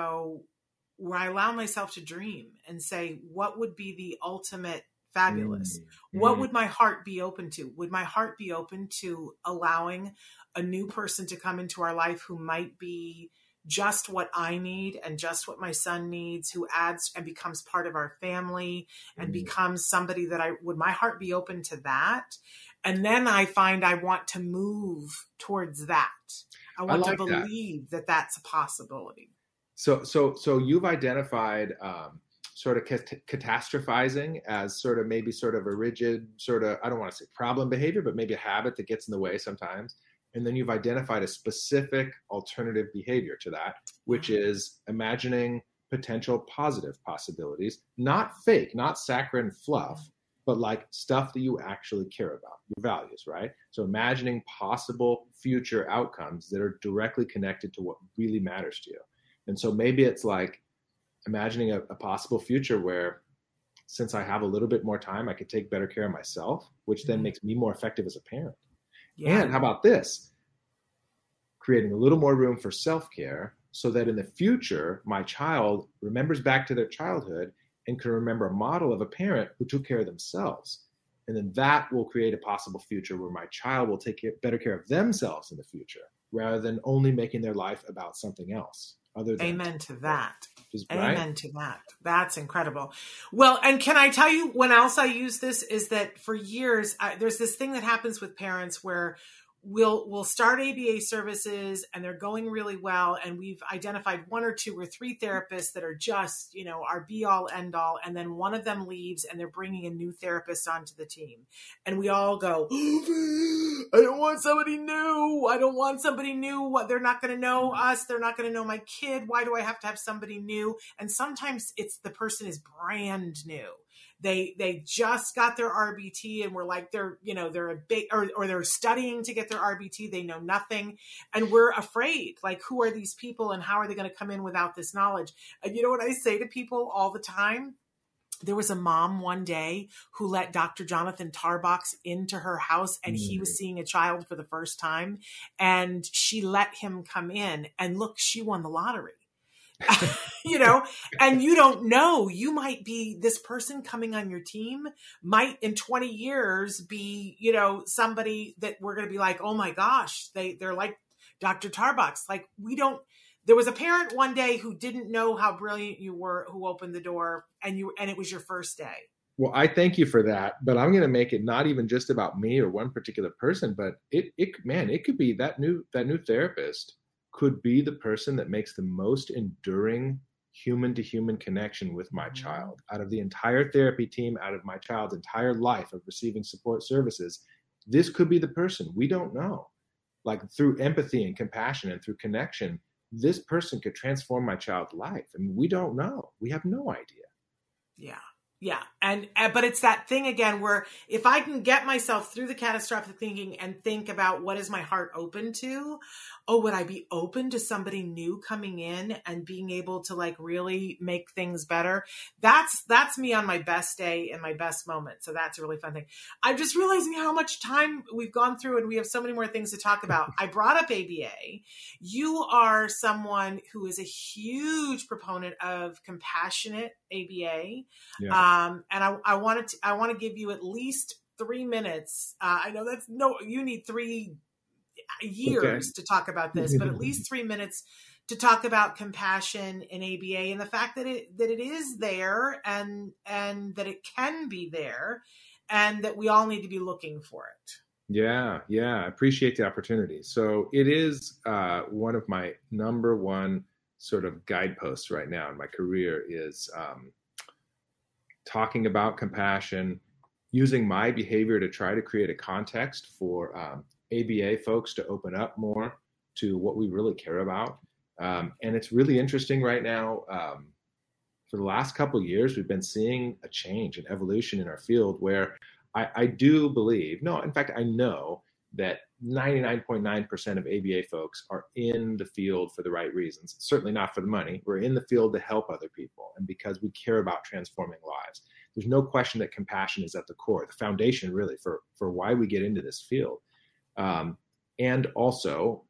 allow myself to dream and say, what would be the ultimate fabulous? What would my heart be open to? Would my heart be open to allowing a new person to come into our life who might be just what I need and just what my son needs, who adds and becomes part of our family and becomes somebody that would my heart be open to that? And then I find I want to move towards that. I want to believe that that's a possibility. So you've identified sort of catastrophizing as sort of maybe sort of a rigid sort of, I don't want to say problem behavior, but maybe a habit that gets in the way sometimes. And then you've identified a specific alternative behavior to that, which is imagining potential positive possibilities, not fake, not saccharine fluff, but like stuff that you actually care about, your values, right? So imagining possible future outcomes that are directly connected to what really matters to you. And so maybe it's like imagining a possible future where, since I have a little bit more time, I could take better care of myself, which then makes me more effective as a parent. Yeah. And how about this? Creating a little more room for self-care so that in the future, my child remembers back to their childhood and can remember a model of a parent who took care of themselves. And then that will create a possible future where my child will take better care of themselves in the future, rather than only making their life about something else. Amen to that. Right? Amen to that. That's incredible. Well, and can I tell you when else I use this is that for years, there's this thing that happens with parents where we'll start ABA services and they're going really well. And we've identified 1 or 2 or 3 therapists that are just, you know, our be all end all. And then one of them leaves and they're bringing a new therapist onto the team. And we all go, I don't want somebody new. I don't want somebody new. What, they're not going to know us. They're not going to know my kid. Why do I have to have somebody new? And sometimes it's the person is brand new. They just got their RBT and we're like, they're a big, or they're studying to get their RBT. They know nothing. And we're afraid, like, who are these people and how are they going to come in without this knowledge? And you know what I say to people all the time? There was a mom one day who let Dr. Jonathan Tarbox into her house and he was seeing a child for the first time and she let him come in and look, she won the lottery. You know, and you don't know, you might be this person coming on your team might in 20 years be, you know, somebody that we're going to be like, oh my gosh, they're like Dr. Tarbox. Like there was a parent one day who didn't know how brilliant you were, who opened the door and it was your first day. Well, I thank you for that, but I'm going to make it not even just about me or one particular person, but it could be that new therapist could be the person that makes the most enduring human-to-human connection with my child. Out of the entire therapy team, out of my child's entire life of receiving support services, this could be the person. We don't know. Like through empathy and compassion and through connection, this person could transform my child's life. I mean, we don't know. We have no idea. Yeah. Yeah. But it's that thing again, where if I can get myself through the catastrophic thinking and think about what is my heart open to, oh, would I be open to somebody new coming in and being able to like really make things better? That's me on my best day and my best moment. So that's a really fun thing. I'm just realizing how much time we've gone through and we have so many more things to talk about. I brought up ABA. You are someone who is a huge proponent of compassionate ABA. Yeah. And I want to give you at least 3 minutes. I know you need 3 years to talk about this, but at least 3 minutes to talk about compassion in ABA and the fact that it is there and that it can be there and that we all need to be looking for it. Yeah. I appreciate the opportunity. So it is one of my number one sort of guideposts right now in my career is talking about compassion, using my behavior to try to create a context for ABA folks to open up more to what we really care about. And it's really interesting right now. For the last couple of years, we've been seeing a change, an evolution in our field where I do believe, no, in fact, I know that 99.9% of ABA folks are in the field for the right reasons. Certainly not for the money. We're in the field to help other people and because we care about transforming lives. There's no question that compassion is at the core, the foundation really for why we get into this field. And also,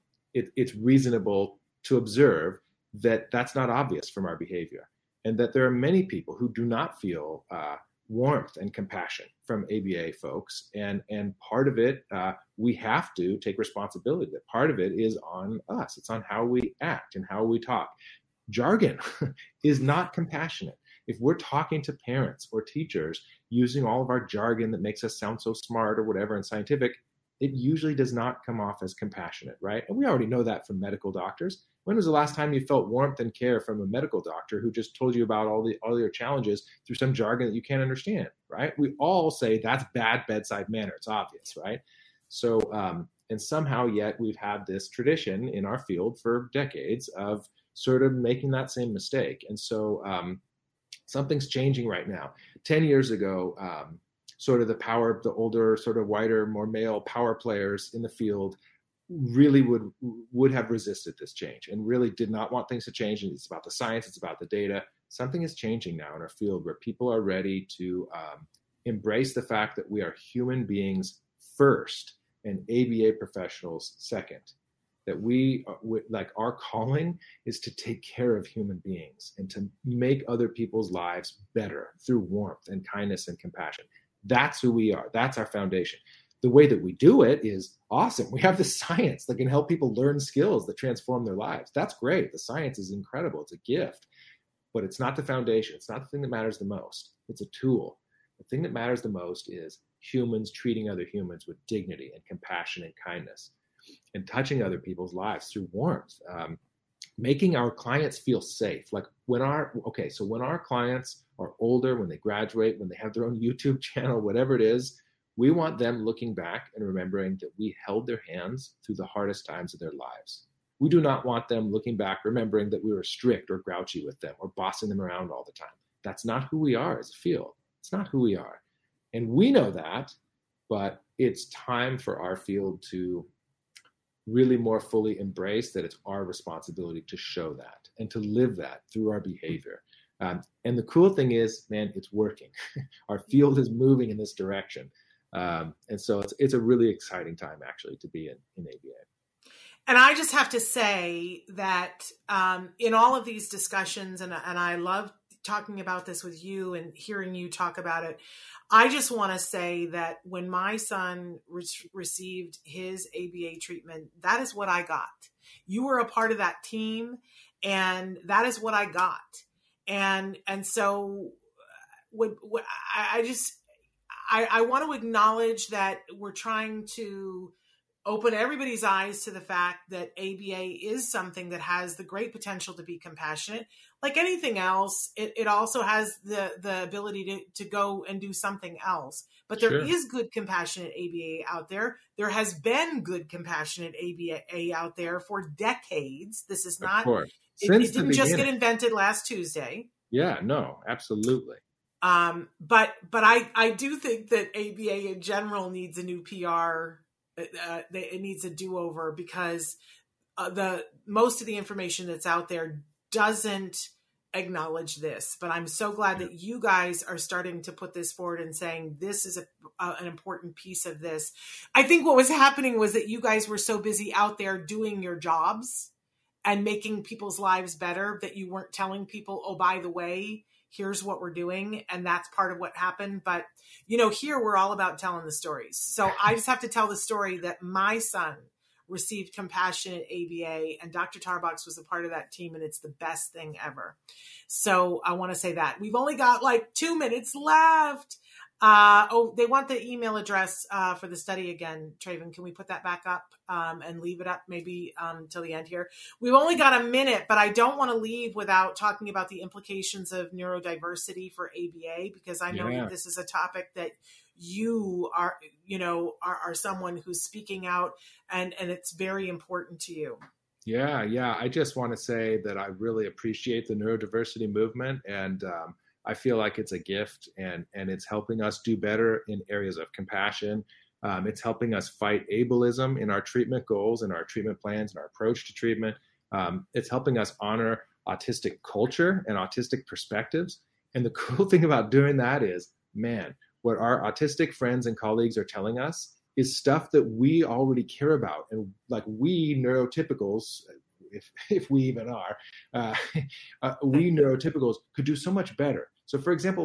it's reasonable to observe that that's not obvious from our behavior and that there are many people who do not feel warmth and compassion from ABA folks. And part of it, we have to take responsibility. That part of it is on us. It's on how we act and how we talk. Jargon is not compassionate. If we're talking to parents or teachers using all of our jargon that makes us sound so smart or whatever and scientific, it usually does not come off as compassionate, right? And we already know that from medical doctors. When was the last time you felt warmth and care from a medical doctor who just told you about all your challenges through some jargon that you can't understand, right? We all say that's bad bedside manner. It's obvious, right? So, and somehow yet we've had this tradition in our field for decades of sort of making that same mistake. And so something's changing right now. 10 years ago, sort of the power of the older, sort of whiter, more male power players in the field really would have resisted this change and really did not want things to change. And it's about the science, it's about the data. Something is changing now in our field where people are ready to embrace the fact that we are human beings first and ABA professionals second. That we, like our calling is to take care of human beings and to make other people's lives better through warmth and kindness and compassion. That's who we are. That's our foundation. The way that we do it is awesome. We have the science that can help people learn skills that transform their lives. That's great. The science is incredible. It's a gift, but it's not the foundation. It's not the thing that matters the most. It's a tool. The thing that matters the most is humans treating other humans with dignity and compassion and kindness and touching other people's lives through warmth, making our clients feel safe. Like when our clients are older, when they graduate, when they have their own YouTube channel, whatever it is, we want them looking back and remembering that we held their hands through the hardest times of their lives. We do not want them looking back, remembering that we were strict or grouchy with them or bossing them around all the time. That's not who we are as a field. It's not who we are. And we know that, but it's time for our field to really more fully embrace that it's our responsibility to show that and to live that through our behavior. And the cool thing is, man, it's working. Our field is moving in this direction. And so it's a really exciting time actually to be in ABA. And I just have to say that in all of these discussions, and I love talking about this with you and hearing you talk about it, I just want to say that when my son received his ABA treatment, that is what I got. You were a part of that team, and that is what I got. And so I want to acknowledge that we're trying to open everybody's eyes to the fact that ABA is something that has the great potential to be compassionate. Like anything else, it also has the ability to go and do something else. But there is good compassionate ABA out there. There has been good compassionate ABA out there for decades. This is not, it didn't just get invented last Tuesday. Yeah, no, absolutely. But I do think that ABA in general needs a new PR. It needs a do-over because most of the information that's out there doesn't acknowledge this. But I'm so glad that you guys are starting to put this forward and saying this is an important piece of this. I think what was happening was that you guys were so busy out there doing your jobs and making people's lives better that you weren't telling people, oh, by the way, here's what we're doing. And that's part of what happened. But, here we're all about telling the stories. So I just have to tell the story that my son received Compassionate ABA, and Dr. Tarbox was a part of that team, and it's the best thing ever. So I want to say that. We've only got like 2 minutes left. They want the email address for the study again. Traven, can we put that back up and leave it up maybe till the end here? We've only got a minute, but I don't want to leave without talking about the implications of neurodiversity for ABA, because I know that this is a topic that you are someone who's speaking out, and it's very important to you. Yeah. I just want to say that I really appreciate the neurodiversity movement, and I feel like it's a gift, and it's helping us do better in areas of compassion. It's helping us fight ableism in our treatment goals and our treatment plans and our approach to treatment. It's helping us honor autistic culture and autistic perspectives. And the cool thing about doing that is, man, what our autistic friends and colleagues are telling us is stuff that we already care about. And like we neurotypicals, if we even are, we neurotypicals could do so much better. So for example,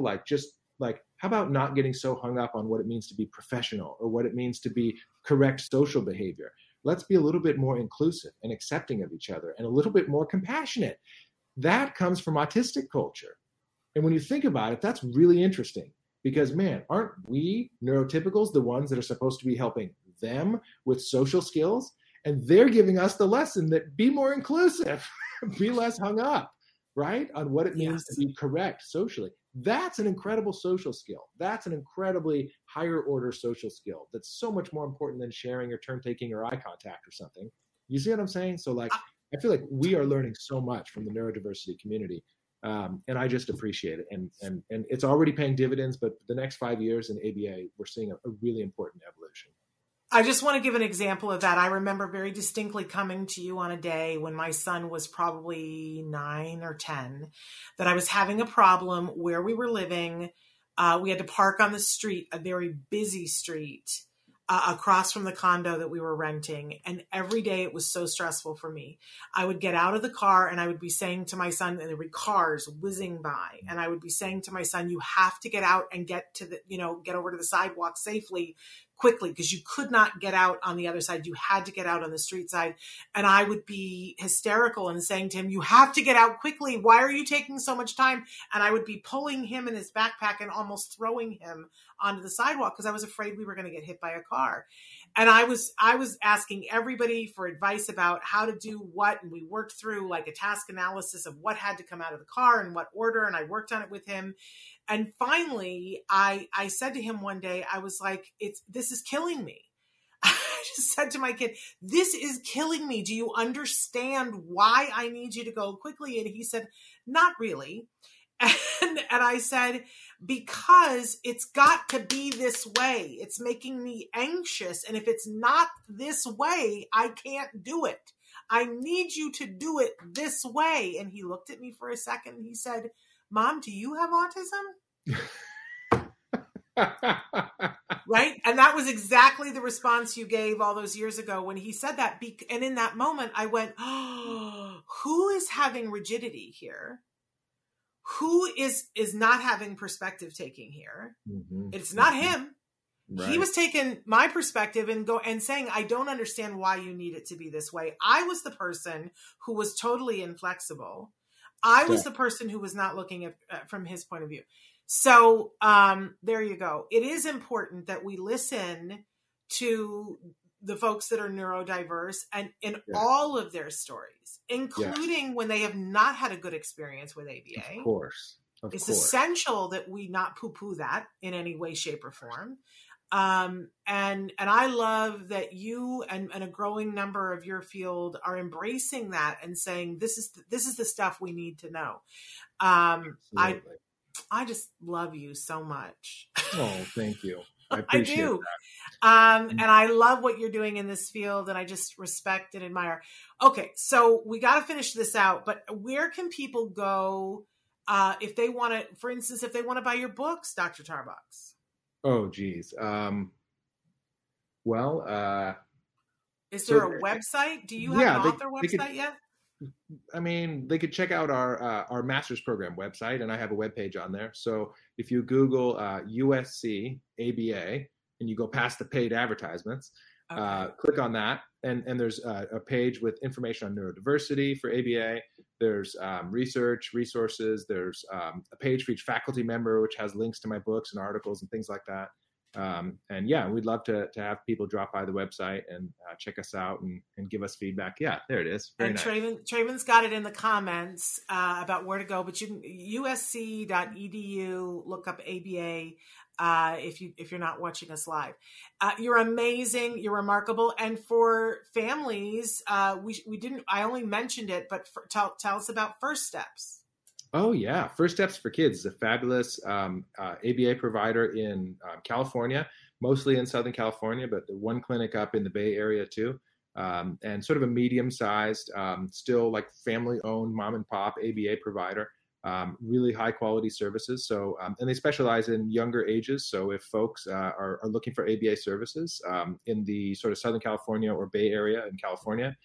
how about not getting so hung up on what it means to be professional or what it means to be correct social behavior? Let's be a little bit more inclusive and accepting of each other and a little bit more compassionate. That comes from autistic culture. And when you think about it, that's really interesting. Because, man, aren't we neurotypicals the ones that are supposed to be helping them with social skills? And they're giving us the lesson that be more inclusive, be less hung up, right? On what it means to be correct socially. That's an incredible social skill. That's an incredibly higher order social skill. That's so much more important than sharing or turn taking or eye contact or something. You see what I'm saying? So I feel like we are learning so much from the neurodiversity community. And I just appreciate it. And it's already paying dividends, but the next 5 years in ABA, we're seeing a really important evolution. I just want to give an example of that. I remember very distinctly coming to you on a day when my son was probably 9 or 10, that I was having a problem where we were living. We had to park on the street, a very busy street, across from the condo that we were renting. And every day it was so stressful for me. I would get out of the car and I would be saying to my son, and there would be cars whizzing by, and I would be saying to my son, you have to get out and get over to the sidewalk safely, quickly, because you could not get out on the other side. You had to get out on the street side. And I would be hysterical and saying to him, you have to get out quickly. Why are you taking so much time? And I would be pulling him in his backpack and almost throwing him onto the sidewalk because I was afraid we were going to get hit by a car. And I was asking everybody for advice about how to do what. And we worked through like a task analysis of what had to come out of the car and what order. And I worked on it with him. And finally, I said to him one day, I was like, this is killing me. I just said to my kid, this is killing me. Do you understand why I need you to go quickly? And he said, not really. And I said, because it's got to be this way. It's making me anxious. And if it's not this way, I can't do it. I need you to do it this way. And he looked at me for a second and he said, Mom, do you have autism? Right? And that was exactly the response you gave all those years ago when he said that. And in that moment, I went, oh, who is having rigidity here? Who is not having perspective taking here? Mm-hmm. It's not him. Right. He was taking my perspective and saying, I don't understand why you need it to be this way. I was the person who was totally inflexible. I was the person who was not looking at from his point of view. So there you go. It is important that we listen to the folks that are neurodiverse and in all of their stories, including when they have not had a good experience with ABA. Of course. It's essential that we not poo-poo that in any way, shape, or form. And I love that you and a growing number of your field are embracing that and saying, this is the stuff we need to know. I just love you so much. Oh, thank you. I appreciate that. And I love what you're doing in this field, and I just respect and admire. Okay, so we got to finish this out, but where can people go if they want to, for instance, if they want to buy your books, Dr. Tarbox? Oh, geez. Is there a website? Do you have an author website yet? I mean, they could check out our master's program website, and I have a webpage on there. So if you Google USC ABA and you go past the paid advertisements, click on that, and there's a page with information on neurodiversity for ABA. There's research, resources. There's a page for each faculty member, which has links to my books and articles and things like that. And yeah, we'd love to have people drop by the website and check us out and give us feedback. Yeah, there it is. Very nice. Traven's got it in the comments about where to go, but you can usc.edu, look up ABA if you're not watching us live. You're amazing. You're remarkable. And for families, we didn't, I only mentioned it, but tell us about First Steps. Oh, yeah. First Steps for Kids is a fabulous ABA provider in California, mostly in Southern California, but the one clinic up in the Bay Area too. And sort of a medium-sized, still like family-owned mom and pop ABA provider, really high-quality services. So, and they specialize in younger ages. So if folks are looking for ABA services in the sort of Southern California or Bay Area in California,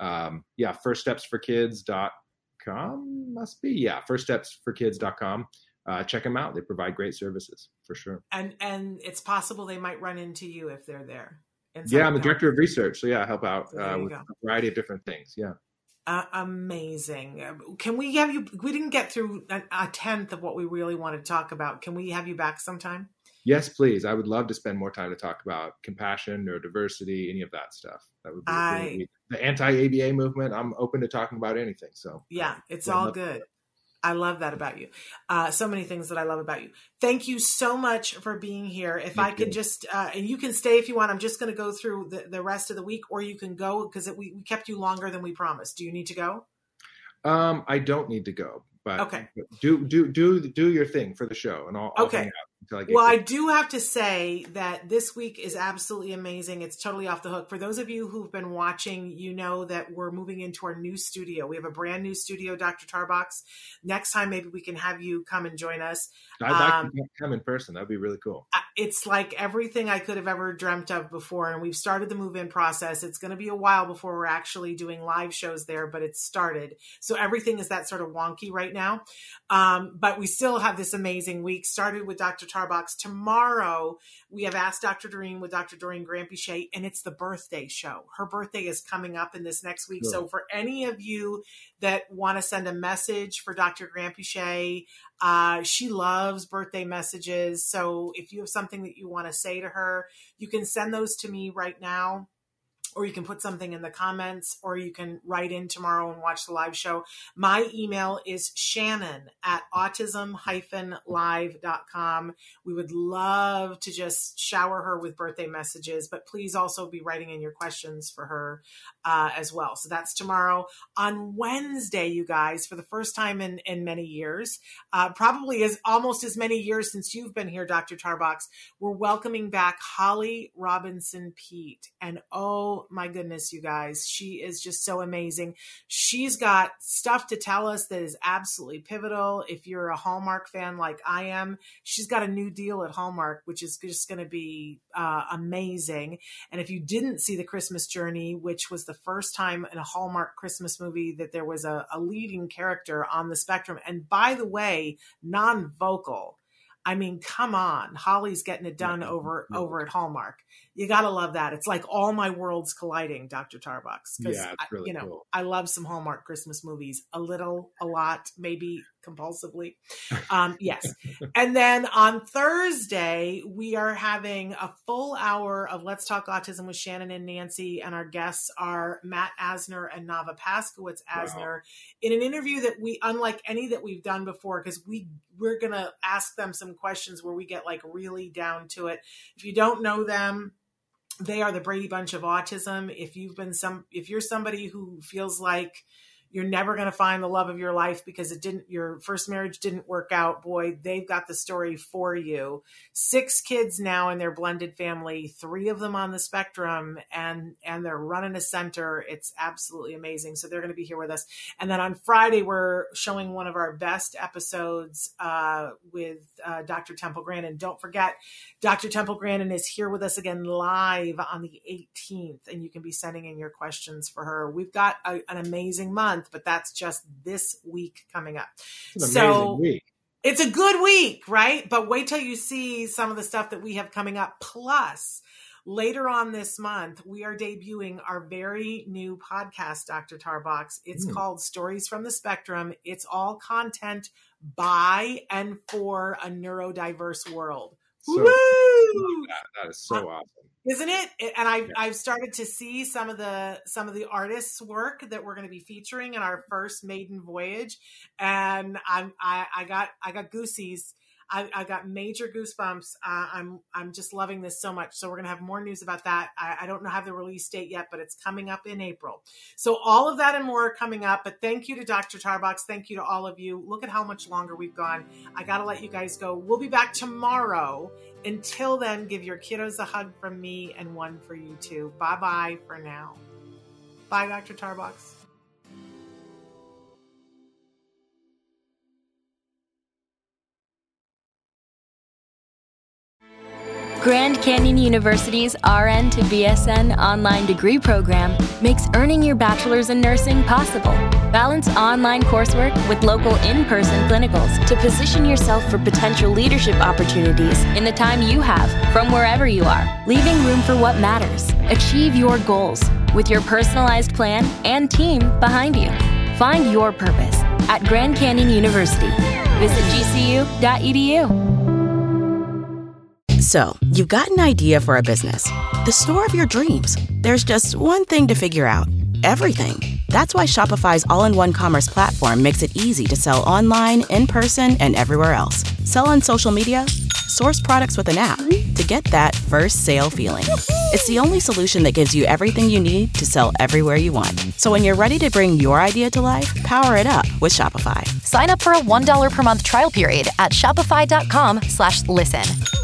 firststepsforkids.com must be. Yeah, firststepsforkids.com. Check them out. They provide great services for sure. And it's possible they might run into you if they're there. Yeah, I'm the director of research. So yeah, I help out with a variety of different things. Yeah. Amazing. Can we have you, we didn't get through a tenth of what we really wanted to talk about. Can we have you back sometime? Yes, please. I would love to spend more time to talk about compassion, neurodiversity, any of that stuff. That would be the anti-ABA movement. I'm open to talking about anything. So yeah, it's all good. I love that about you. So many things that I love about you. Thank you so much for being here. If I could just, and you can stay if you want, I'm just going to go through the rest of the week, or you can go because we kept you longer than we promised. Do you need to go? I don't need to go, but okay. Do your thing for the show, and I'll hang out until I get I do have to say that this week is absolutely amazing. It's totally off the hook. For those of you who've been watching, you know that we're moving into our new studio. We have a brand new studio, Dr. Tarbox. Next time, maybe we can have you come and join us. I'd like to come in person. That'd be really cool. It's like everything I could have ever dreamt of before. And we've started the move-in process. It's going to be a while before we're actually doing live shows there, but it's started. So everything is that sort of wonky right now. But we still have this amazing week. Started with Dr. Tarbox. Tomorrow, we have Ask Dr. Doreen with Dr. Doreen Granpeesheh, and it's the birthday show. Her birthday is coming up in this next week. Sure. So for any of you that want to send a message for Dr. Granpeesheh, she loves birthday messages. So if you have something that you want to say to her, you can send those to me right now, or you can put something in the comments, or you can write in tomorrow and watch the live show. My email is shannon@autism-live.com. We would love to just shower her with birthday messages, but please also be writing in your questions for her as well. So that's tomorrow. On Wednesday, you guys, for the first time in many years, probably almost as many years since you've been here, Dr. Tarbox, we're welcoming back Holly Robinson Peete. And oh my goodness, you guys, she is just so amazing. She's got stuff to tell us that is absolutely pivotal. If you're a Hallmark fan like I am, she's got a new deal at Hallmark, which is just going to be amazing. And if you didn't see The Christmas Journey, which was the first time in a Hallmark Christmas movie that there was a leading character on the spectrum, and by the way, non-vocal. I mean, come on. Holly's getting it done over at Hallmark. You got to love that. It's like all my worlds colliding, Dr. Tarbox. Yeah, it's really cool. I love some Hallmark Christmas movies. A little, a lot, maybe compulsively. Yes. And then on Thursday, we are having a full hour of Let's Talk Autism with Shannon and Nancy. And our guests are Matt Asner and Nava Paskowitz Asner in an interview that unlike any that we've done before, because we're going to ask them some questions where we get like really down to it. If you don't know them, they are the Brady Bunch of autism. If you're somebody who feels like you're never going to find the love of your life because your first marriage didn't work out. Boy, they've got the story for you. 6 kids now in their blended family, 3 of them on the spectrum, and they're running a center. It's absolutely amazing. So they're going to be here with us. And then on Friday, we're showing one of our best episodes with Dr. Temple Grandin. Don't forget, Dr. Temple Grandin is here with us again live on the 18th, and you can be sending in your questions for her. We've got an amazing month, but that's just this week coming up. It's an amazing week. It's a good week, right? But wait till you see some of the stuff that we have coming up. Plus, later on this month, we are debuting our very new podcast, Dr. Tarbox. It's called Stories from the Spectrum. It's all content by and for a neurodiverse world. So, Woo! that is so awesome. Isn't it? And I've started to see some of the artists' work that we're going to be featuring in our first maiden voyage, and I got goosies. I got major goosebumps. I'm just loving this so much. So we're going to have more news about that. I don't have the release date yet, but it's coming up in April. So all of that and more are coming up. But thank you to Dr. Tarbox. Thank you to all of you. Look at how much longer we've gone. I got to let you guys go. We'll be back tomorrow. Until then, give your kiddos a hug from me and one for you too. Bye-bye for now. Bye, Dr. Tarbox. Grand Canyon University's RN to BSN online degree program makes earning your bachelor's in nursing possible. Balance online coursework with local in-person clinicals to position yourself for potential leadership opportunities in the time you have from wherever you are, leaving room for what matters. Achieve your goals with your personalized plan and team behind you. Find your purpose at Grand Canyon University. Visit gcu.edu. So, you've got an idea for a business, the store of your dreams. There's just one thing to figure out: everything. That's why Shopify's all-in-one commerce platform makes it easy to sell online, in person, and everywhere else. Sell on social media, source products with an app to get that first sale feeling. It's the only solution that gives you everything you need to sell everywhere you want. So when you're ready to bring your idea to life, power it up with Shopify. Sign up for a $1 per month trial period at shopify.com/listen.